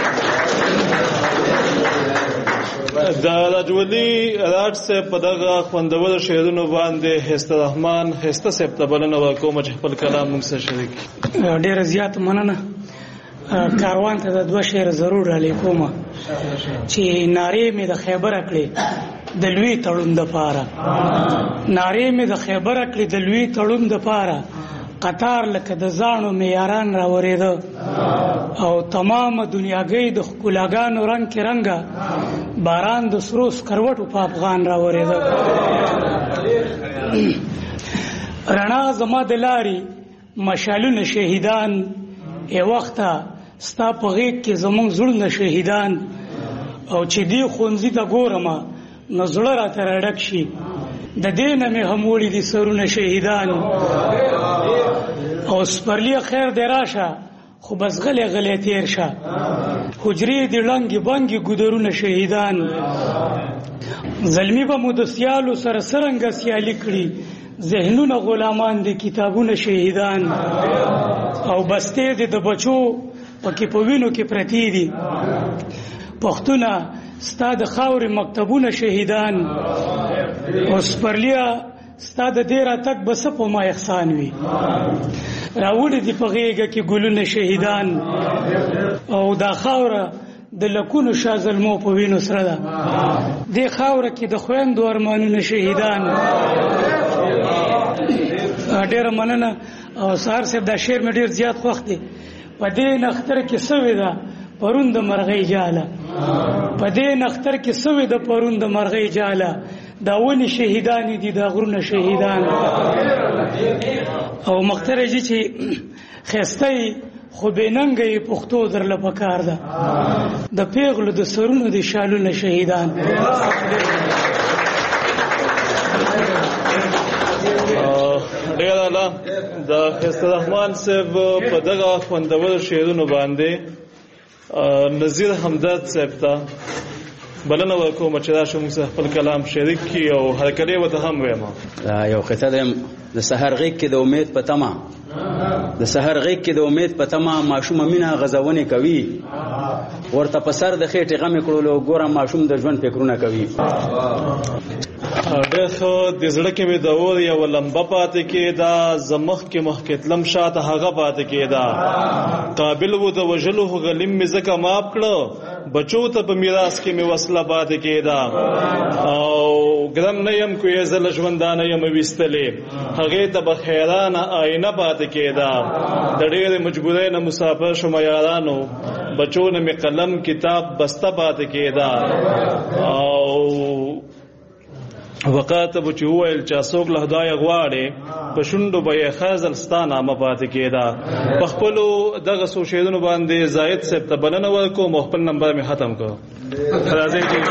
Speaker 7: د راجولي راج صاحب په دغه خوندور شعرونو باندې هسته رحمان هسته صاحب ته بلنه ورکوم چې خپل کلام موږ سره شریک.
Speaker 21: ډېره زیات مننه. کاروان ته د دوه شعر ضرور را لیکوم چې نارې مې د خیبر کړې د لوی تړون د پاره نارې مې د خیبر کړې د لوی تړون د پاره قطار لکه د زانو میاران را ورېده او تمام دنیاګۍ د ښکلاګانو رنګ کې رنګه باران د سرو سکروټو په افغان را ورېده رڼا زما د لارې مشالونه شهیدان ای وخته ستا په غېږ کې زمونږ زړونه شهیدان او چې دې ښوونځي ته ګورم نو زړه راته راډک شي د دې نه مې هم وړي دي سرونه شهیدان او سپرلی خیر دی راشه خو بس غلی غلی تیر شه حجرې دې ړنګې بنګې ګودرونه شهیدان زلمی به مو د سیالو سره څرنګه سیالي کړي ذهنونه غلامان دي کتابونه شهیدان او بستې دې د بچو پکې په وینو کې پرتی دي پښتونه ستا د خاورې مکتبونه شهیدان او سپرلیا ستا د دې راتګ به څه په ما احسان وي راوړي دي په غېږه کې ګلونه شهیدان او دا خاوره د لکونو شاه زلمو په وینو سره ده دې خاوره کې د خویندو ارمانونه شهیدان. ډېره مننه او سهار صاحب دا شعر مې ډېر زیات خوښ دی. په دې نختر کې سوې ده پرون د مرغۍ جاله په دې نختر کې سوې ده پرون د مرغۍ جاله دا ونی شهیدان دي دا غرونه شهیدان او مختار جی چې خسته خو بیننګي پښتو درله پکار ده د پیغلو د سرونو د شالونه شهیدان.
Speaker 7: ډیر الله د خسته رحمان صاحب په دغه خوندور شعرونو باندې نذیر همدرد صاحب ته بلنه ورکوم چې دا شوم خپل کلام شریک کی او هر کله وته هم وایم.
Speaker 5: یو قصه ده د سحر غیږ کې د امید په تمه د سحر غیږ کې د امید په تمه ماشوم مینا غزونه کوي ورته په سر د خېټې غم کړلو ګوره ماشوم د ژوند فکرونه کوي.
Speaker 7: دغه د زړه کې مې د اور یو لمبه پاتې کېدا زمخ کې مخکتلم شاته هغه پاتې کېدا قابل وو د وجلو غلم مې زکه ماپ کړو بچو ته په میراث کې مې وصله پاتې کېدا او ګرم نه يم کوې زل ژوندانه يم وستلې هغه ته به خیرانه آینه پاتې کېدا د ډېر مجبورۍ نه مسافر شوم یارانو بچو نه مې قلم کتاب بسته پاتې کېدا او وقاته بچ وویل چې څوک له خدای غواړي په شونډو به خازل ستانه مپاتې کېدا. په خپلو دغه سو شعرونو باندې زاهد صاحب ته بلنه ورکوم او خپل نمبر مې ختم کړ. راځي چې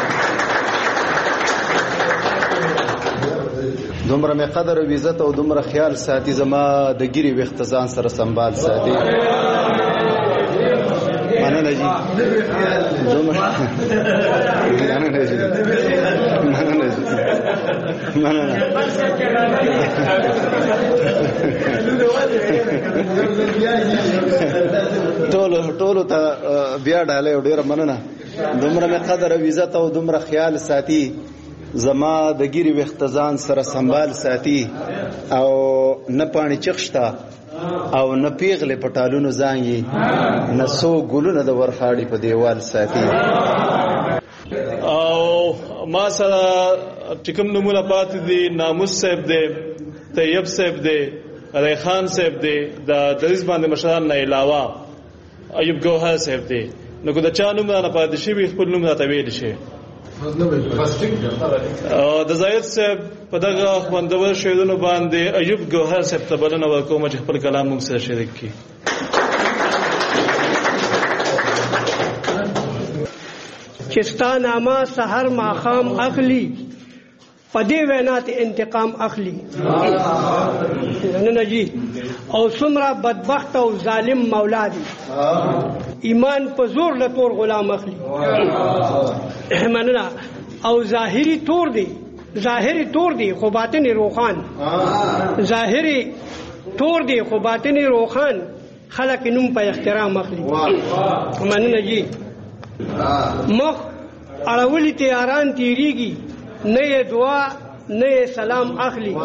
Speaker 23: دومره مې قدر او عزت او دومره خیال ساتي زما د ګيري وختزان سره سنبال ساتي. مننه جی دومره مننه جی مننه ټولو ته بیا ډاله ډیره مننه. دومره مې قدر او عزت او دومره خیال ساتي زما د ګيري وختزان سره سنبال ساتي او نه پانی چخشتا او نه پیغله پټالونو زانګي نه سو ګلونه د ورخاړي په دیوال ساتي.
Speaker 7: او ما سره چې کوم نمونه پاتې دي ناموس صاحب دی طیب صاحب دی علی خان صاحب دی د دریس باندې مشران نه علاوه ایوب ګوهر صاحب دی نو که د چا نوم نه پاتې شي خپل نوم راته ویل شي د زاهد صاحب په دغه خوندور شعرونو باندې ایوب ګوهر صاحب ته بلنه ورکوم چې خپل کلام موږ سره شریک کړي.
Speaker 4: چې ستا نامه سحر ماښام اخلي په دې وینا ته انتقام اخلي نه جی او څومره بدبخت او ظالم مولا دی ایمان په زور له تور غلام اخلي مننه او ظاهری تور دی خو باطن روخان ظاهری تور دی خو باطن روخان خلق نوم په احترام اخلي مننه جی مخ اړولی تیاران تیریږي نه یې دعا نه یې سلام اخلي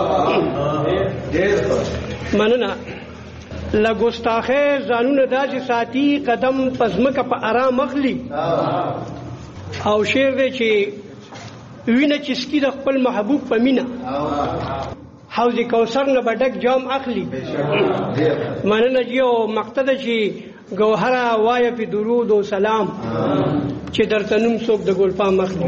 Speaker 4: مننه لګستاخه ځانونه داسې ساتي قدم پزمکه په آرام اخلي او شعر دی چې وینه چسکی د خپل محبوب په مینا حوض کوثر نه بډک جام اخلي مننه جی او مقصد چې گوهره وای په درود او سلام چې درته نوم څوک د ګلپا مخلي.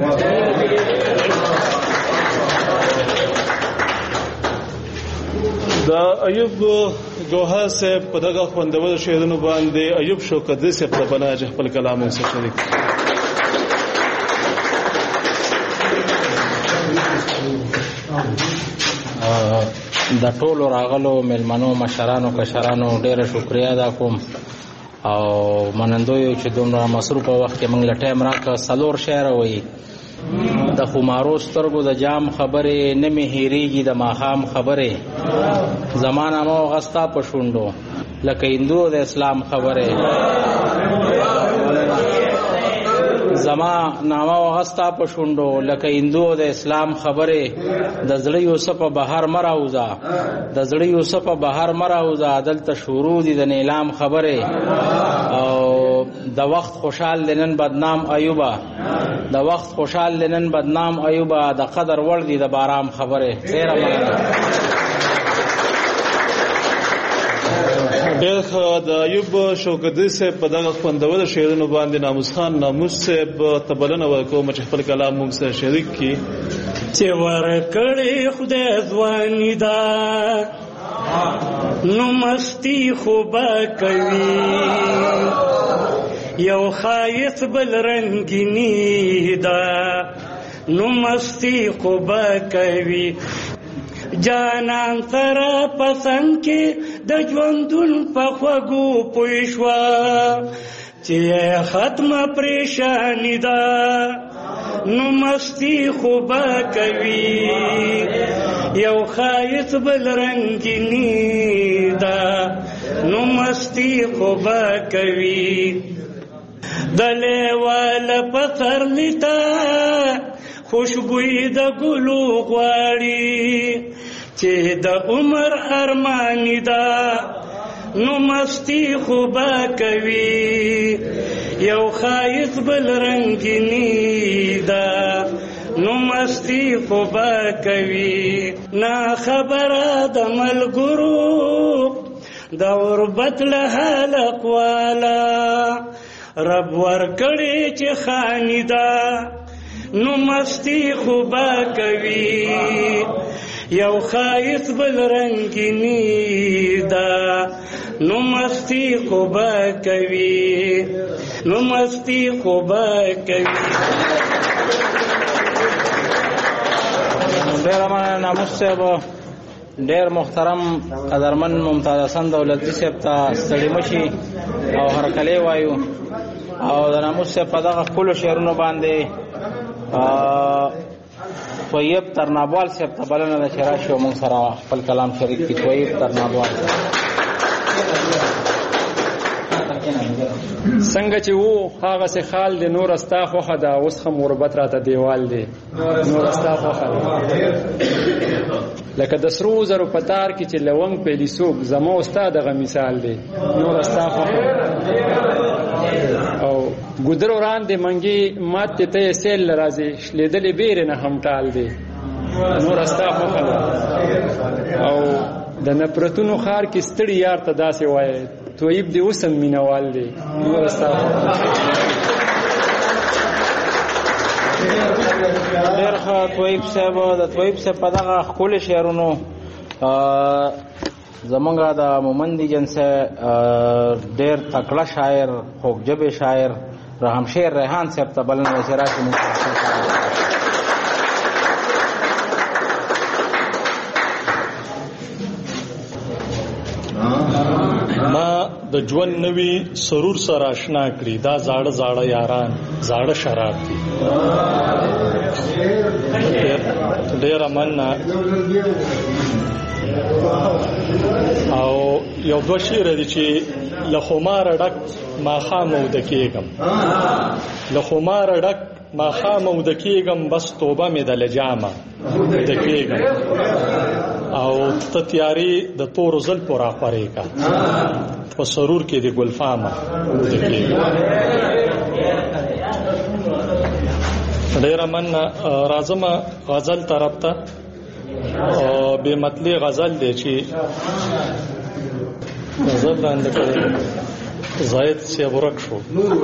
Speaker 7: د ایوب ګوهر صاحب په دغه خوندور شعرونو باندې ایوب شوکت صاحب ته بلنه چې خپل کلام سره شریک
Speaker 6: د ټولو راغلو مېلمنو مشرانو کشرانو ډېره شکریا ادا کوم او منندوی چې دومره مصروفه وخت کې موږ له ټایم راکړه. 4 شعر وایي د خمارو سترګو د جام خبرې نه مې هېرېږي د ماښام خبرې زما نامه وغستا په شونډو لکه هندو د اسلام خبرې زما نامه وغستا په شونډو لکه هندو د اسلام خبرې د زړه یوسف بهر مراوزه د زړه یوسف بهر مراوزه دلته شروع دي د نیلام خبرې او د وخت خوشحال لنن بدنام ایوبا د وخت خوشحال لنن بدنام ایوبا د قدر ور دي د بارام خبرې ډیره
Speaker 7: ډېر ښه. د ایوب شوکدي صاحب په دغه خوندور شعرونو باندې ناموس خان ناموس صاحب ته بلنه ورکوم چې خپل کلام موږ سره شریک کړي.
Speaker 8: چې ورکړې خدای ځواني ده نو مستی خو به کوي یو ښایست بل رنګیني ده نو مستی خو به کوي جانان سره پسند کې د ژوندون په خوږو پوه شوه چې ختمه پریشاني ده نو مستی خو به کوي یو ښایست بل رنګیني ده نو مستی خو به کوي د لیواله په سرلی ته خوشبوئی د ګلو غواړي چې د عمر ارمانی ده نو مستی خو به کوي یو ښایست بل رنګیني ده نو مستی خو به کوي نا خبره د ملګرو د غربت له حلق والا رب ورکړي چې خاني ده نو مستی خو به کوي یو ښایست بل رنګیني ده نو مستی خو به کوي نو مستی خو به کوي.
Speaker 6: ډېر مننه ناموس صاحب ډېر محترم قدرمن ممتاز حسن دولتي صاحب ته ستړي مشي او هرکلی وایو او د ناموس صاحب په دغه ښکلو شعرونو باندې طیب ترنابوال صاحب ته بلنه ده چې راشي او موږ سره خپل کلام شریک کړي. طیب ترنابوال
Speaker 12: څنګه چې وو هغه سه خال دی نور استا خوخه دا اوس هم غربت راته دیوال دی نور استا خوخه لکه د سرو زرو پتار کې چې لونګ په لیسوب زمو استاد غو مثال دی نور استا خوخه او ګودر وران دی منګي ماته ته سیل راځي لیدلې بیر نه هم ټال دی نور استا خوخه او د نفرتونو خار کې ستړي یار ته داسې وایي تویب دی اوس هم مینهوال دی
Speaker 6: ډېر ښه طویب صاحب د طویب صاحب په دغه ښکلي شعرونو زمونږ د مومندي جنسه ډېر تکړه شاعر خوږ ژبې شاعر رحم شیر ریحان صاحب ته بلنه ده چې راشي موږ
Speaker 7: ما د ژوند نوي سرور سره آشنا کړي دا زاړه زاړه یاران زاړه شراب دي ډېره مننه او یو دوه شعر دي چې له خماره ډک ماښام اوده کېږم له خماره ډک ماښام اوده کېږم بس توبه مې د لجامه اوده کېږم او ته تیارې د تورو زلفو راخورېږه په سرور کې د ګلفامه اوده کېږم ډېره مننه راځم غزل طرف ته بې مطلع غزل دی چې غزل لاندې کړی زاید صاحب ورک شو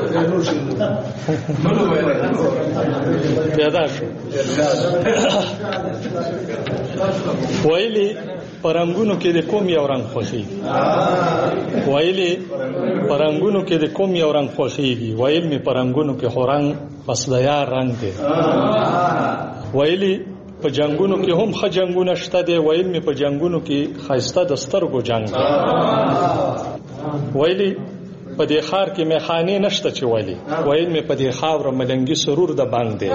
Speaker 7: پیدا شو ویلي پرنګونو کې د کوم یو رنګ خوښیږي ویلي پرنګونو کې د کوم یو رنګ خوښیږي ویل مې پرنګونو کې خو رنګ بس د یار رنګ دی ویلي په جنگونو کې هم ښه جنگونه شته دی ویل مې په جنگونو کې ښایسته د سترګو جنگ دی ویلي په دې ښار کې میخانې نشته چې ویلي ویل مې په دې خاوره ملنګي سرور د بانګ دی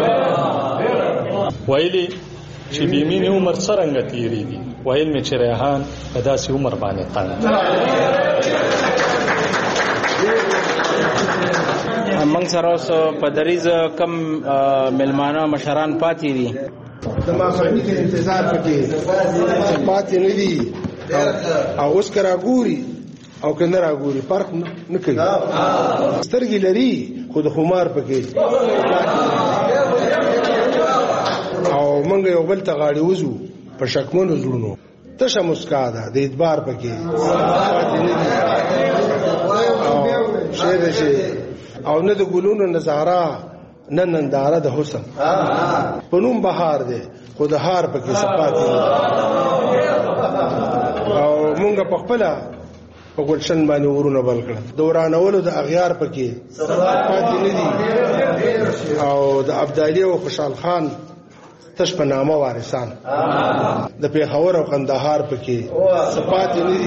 Speaker 7: ویلي چې بې مینې عمر څرنګه تېرېږي ویل مې چې ریحان په داسې عمر باندې تنګ
Speaker 6: موږ سره اوس په دریځ کم مېلمانه مشران پاتې دي
Speaker 9: د ماښامي کې انتظار پکې پاتې نه دي او اوس که راګوري او که نه راګوري فرق نه کوي سترګې لري خو د خمار پکې او موږ یو بل ته غاړې وځو په شکمنو زړونو تشه مسکا ده د اعتبار پکې پاتې نه دي او شعر شي او نه د ګلونو نظاره نه ننداره د حسن په نوم بهار دی خو د هار پکې صفات او مونږ په خپل په ګلشن باندې ورونه بل کړ دورانولو د اغیار پکې صفات نه دي او د ابدالي او خوشحال خان تش په نامه وارثان د پیښور او قندهار پکې صفات نه دي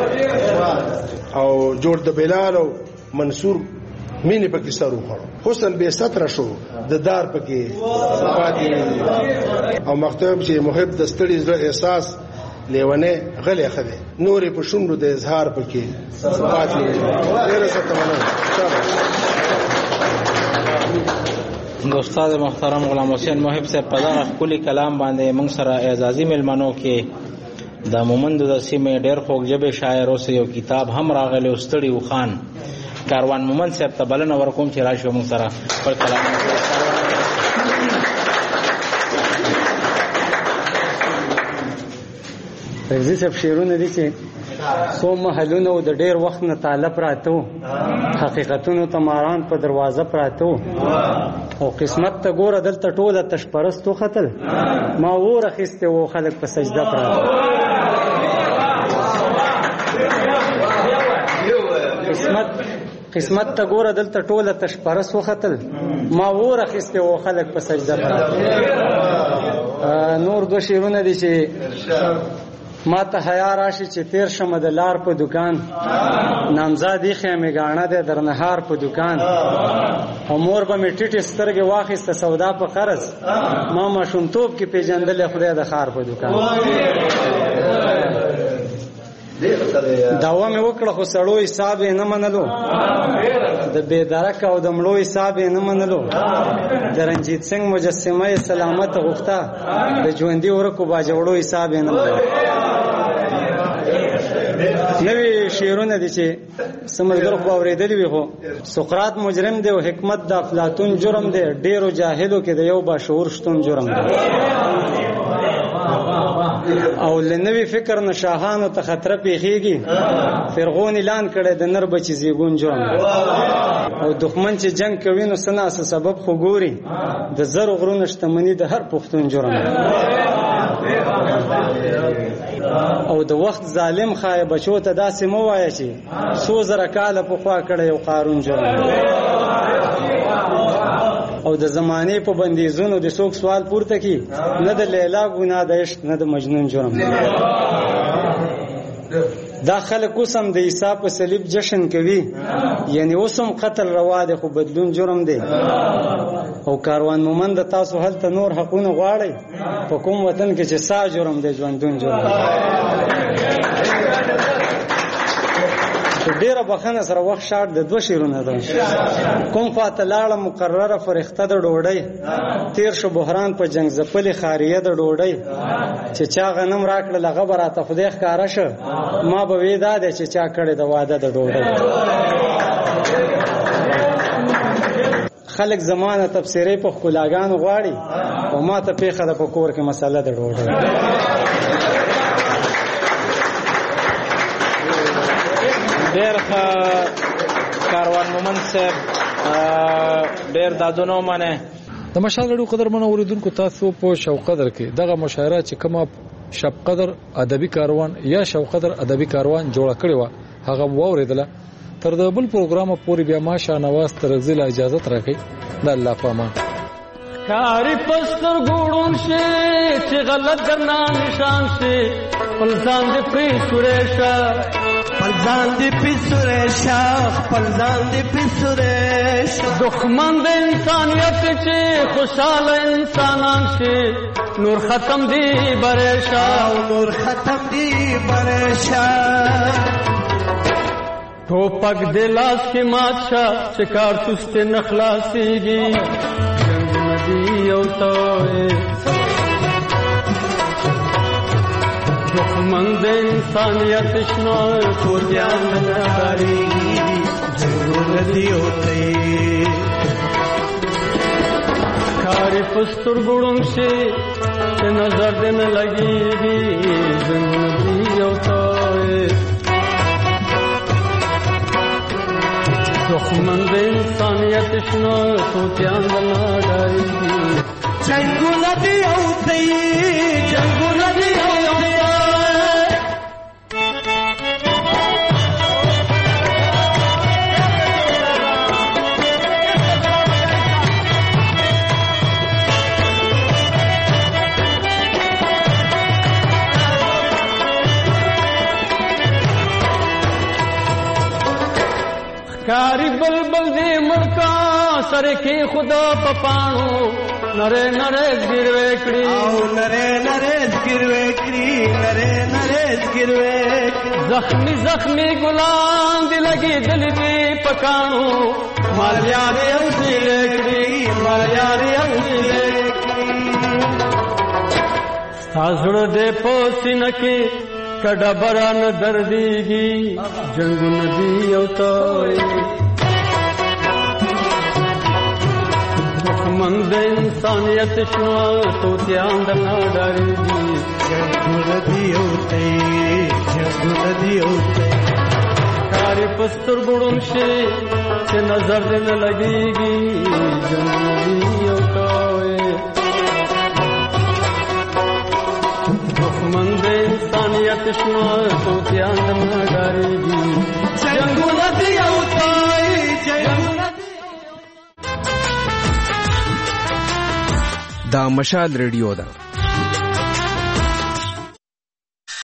Speaker 9: او جوړ د بلال او منصور مینه پکې سر وخړ حسن به ستر شو د دار پکې صفات او مختوم چې محب د ستړي زړه احساس لیونه غلې خده نورې په شوندو د اظهار پکې صفات ډېر ستمنه
Speaker 6: د استاد محترم غلام حسین محب صاحب په دغه ښکلي کلام باندې موږ سره اعزازي مېلمنو کې د مومندو د سیمې ډېر خوږ ژبې شاعر اوس یو کتاب هم راغلی ستړي وخان کاروان مومند صاحب ته بلنه ورکوم چې راشي موږ سره خپل کلام
Speaker 2: رضی صاحب شعرونه دي چې څو محلونه د ډېر وخت نه طالب پراته حقیقتونو تماران په دروازه پراته او قسمت ته ګوره دلته ټوله تشپرستو ختل ما اور اخیسته و خلک په سجده پراته قسمت ته ګوره دلته ټوله تشپرست وختل ما اور اخیسته و خلک په سجده پراته نور دو شعرونه دي چې ما ته حیا راشي چې تیر شمه د لار په دکان نامزادی خیمه غاڼه ده درنهار په دکان امور به می ټټ سترګې واخیسته سودا په قرض ما شومتوب کې پیجندل خدای د خار په دکان داوا مې وکړه خو سړو حساب نه منلو د بے درک او د مړو حساب نه منلو د رنجیت سنگ مجسمه سلامت غوښته د ژوندۍ ورکو باجوړو حساب نه منلو نوی شعرونه دي چې سمجھدار خو اوریدلی وي خو سقراط مجرم دی او حکمت د افلاطون جرم دی ډیرو جاهلو کې د یو باشعور شتون جرم دی او لنوی فکر نه شاهانو ته خطر پیخیږي. فرعون اعلان کړی د نر بچی زیګون جرم او دښمن چې جنگ کوي نو سنا سبب خو ګوري د زر غرونه شتمنی د هر پښتون جرم او د وخت ظالم خای بچو ته داسې مو وایي چې سو زره کاله په خوا کړی یو قارون جرم او د زمانه په بندیزونو د څوک سوال پورته کی نه د لیلا ګناه د عشق نه د مجنون جرم. دا خلک اوسم د عیسی په صلیب جشن کوي یعنی اوسم قتل روا دی خو بدلون جرم دی. او کاروان مومند تاسو هلته نور حقونه غواړئ په کوم وطن کې چې سا جرم دی ژوندون جرم. ډیره بخنه سره وخت شاټ د دوه شیرونه ده. کوم خواته لاړه مقرره فرښته د ډوډۍ تیر شو بحران په جنگ زپلې خاریه د ډوډۍ چې چا غنم راکړل هغه به راته خدای ښکاره شه ما به وې دا دی چې چا کړی د واده د ډوډۍ. خلک زمانه تفسیرې په ښکلاګانو غواړي او ما ته پیښه ده په کور کې مسله د ډوډۍ.
Speaker 6: ډېر ښه کاروان مومند صاحب ډېر دادونه ومنه.
Speaker 10: د مشال رادیو قدرمنو اوریدونکو تاسو په شوق قدر کې دغه مشاعره چې کومه شب قدر ادبي کاروان یا شوق قدر ادبي کاروان جوړ کړی و هغه واوریدله. تر د بل پروګرام پورې بیا ما شاهنواز ترغزل اجازه راکړي. د الله په امان.
Speaker 8: کاری پستر ګوړون شي چې غلط درنا نشان شي پلزان دې پری سورېشا پلزان دې پری سورېشا پلزان دې پری سورېشا دښمن د انسانيت چې خوشاله انسانان شي نور ختم دی برېشا نور ختم دی برېشا ټوپک د لاس کې ماچا چې کارتوس ته نخلاصيږي یو توئے دښمن د انسانیت شنو خو ځان نه لري جنګونه دی اوته کاری پستر ګړم شي چې نظر دې نه لګيږي جنګونه دی اوته دښمن د انسانیت شنو خو ځان نه لري جنګونه دی اوته جنګونه دی اوته کاری بلبل دی ملکا سره کې خدا پپانو نره نره ګروي کړی او نره نره ګروي کړی نره نره ګروي زخمی زخمی ګلان دی لګي دل دی پکانو مال یار یو دی لګي مال یار یو دی لګي تاسو دې پوسین کې کډه بران درديږي جنگ ندی او توي دښمن د انسانيت شنو تو ځان د ناډاريږي جنگ ندی او توي جنگ ندی او توي کاری پستر ګړم شي چې نظر دې نه لګيږي جنگ ندی او توي دښمن د انسانیت شنو تو ځان د ناډاريږي جنگونه دی او توي جنگونه
Speaker 13: دا مشال ریډیو ده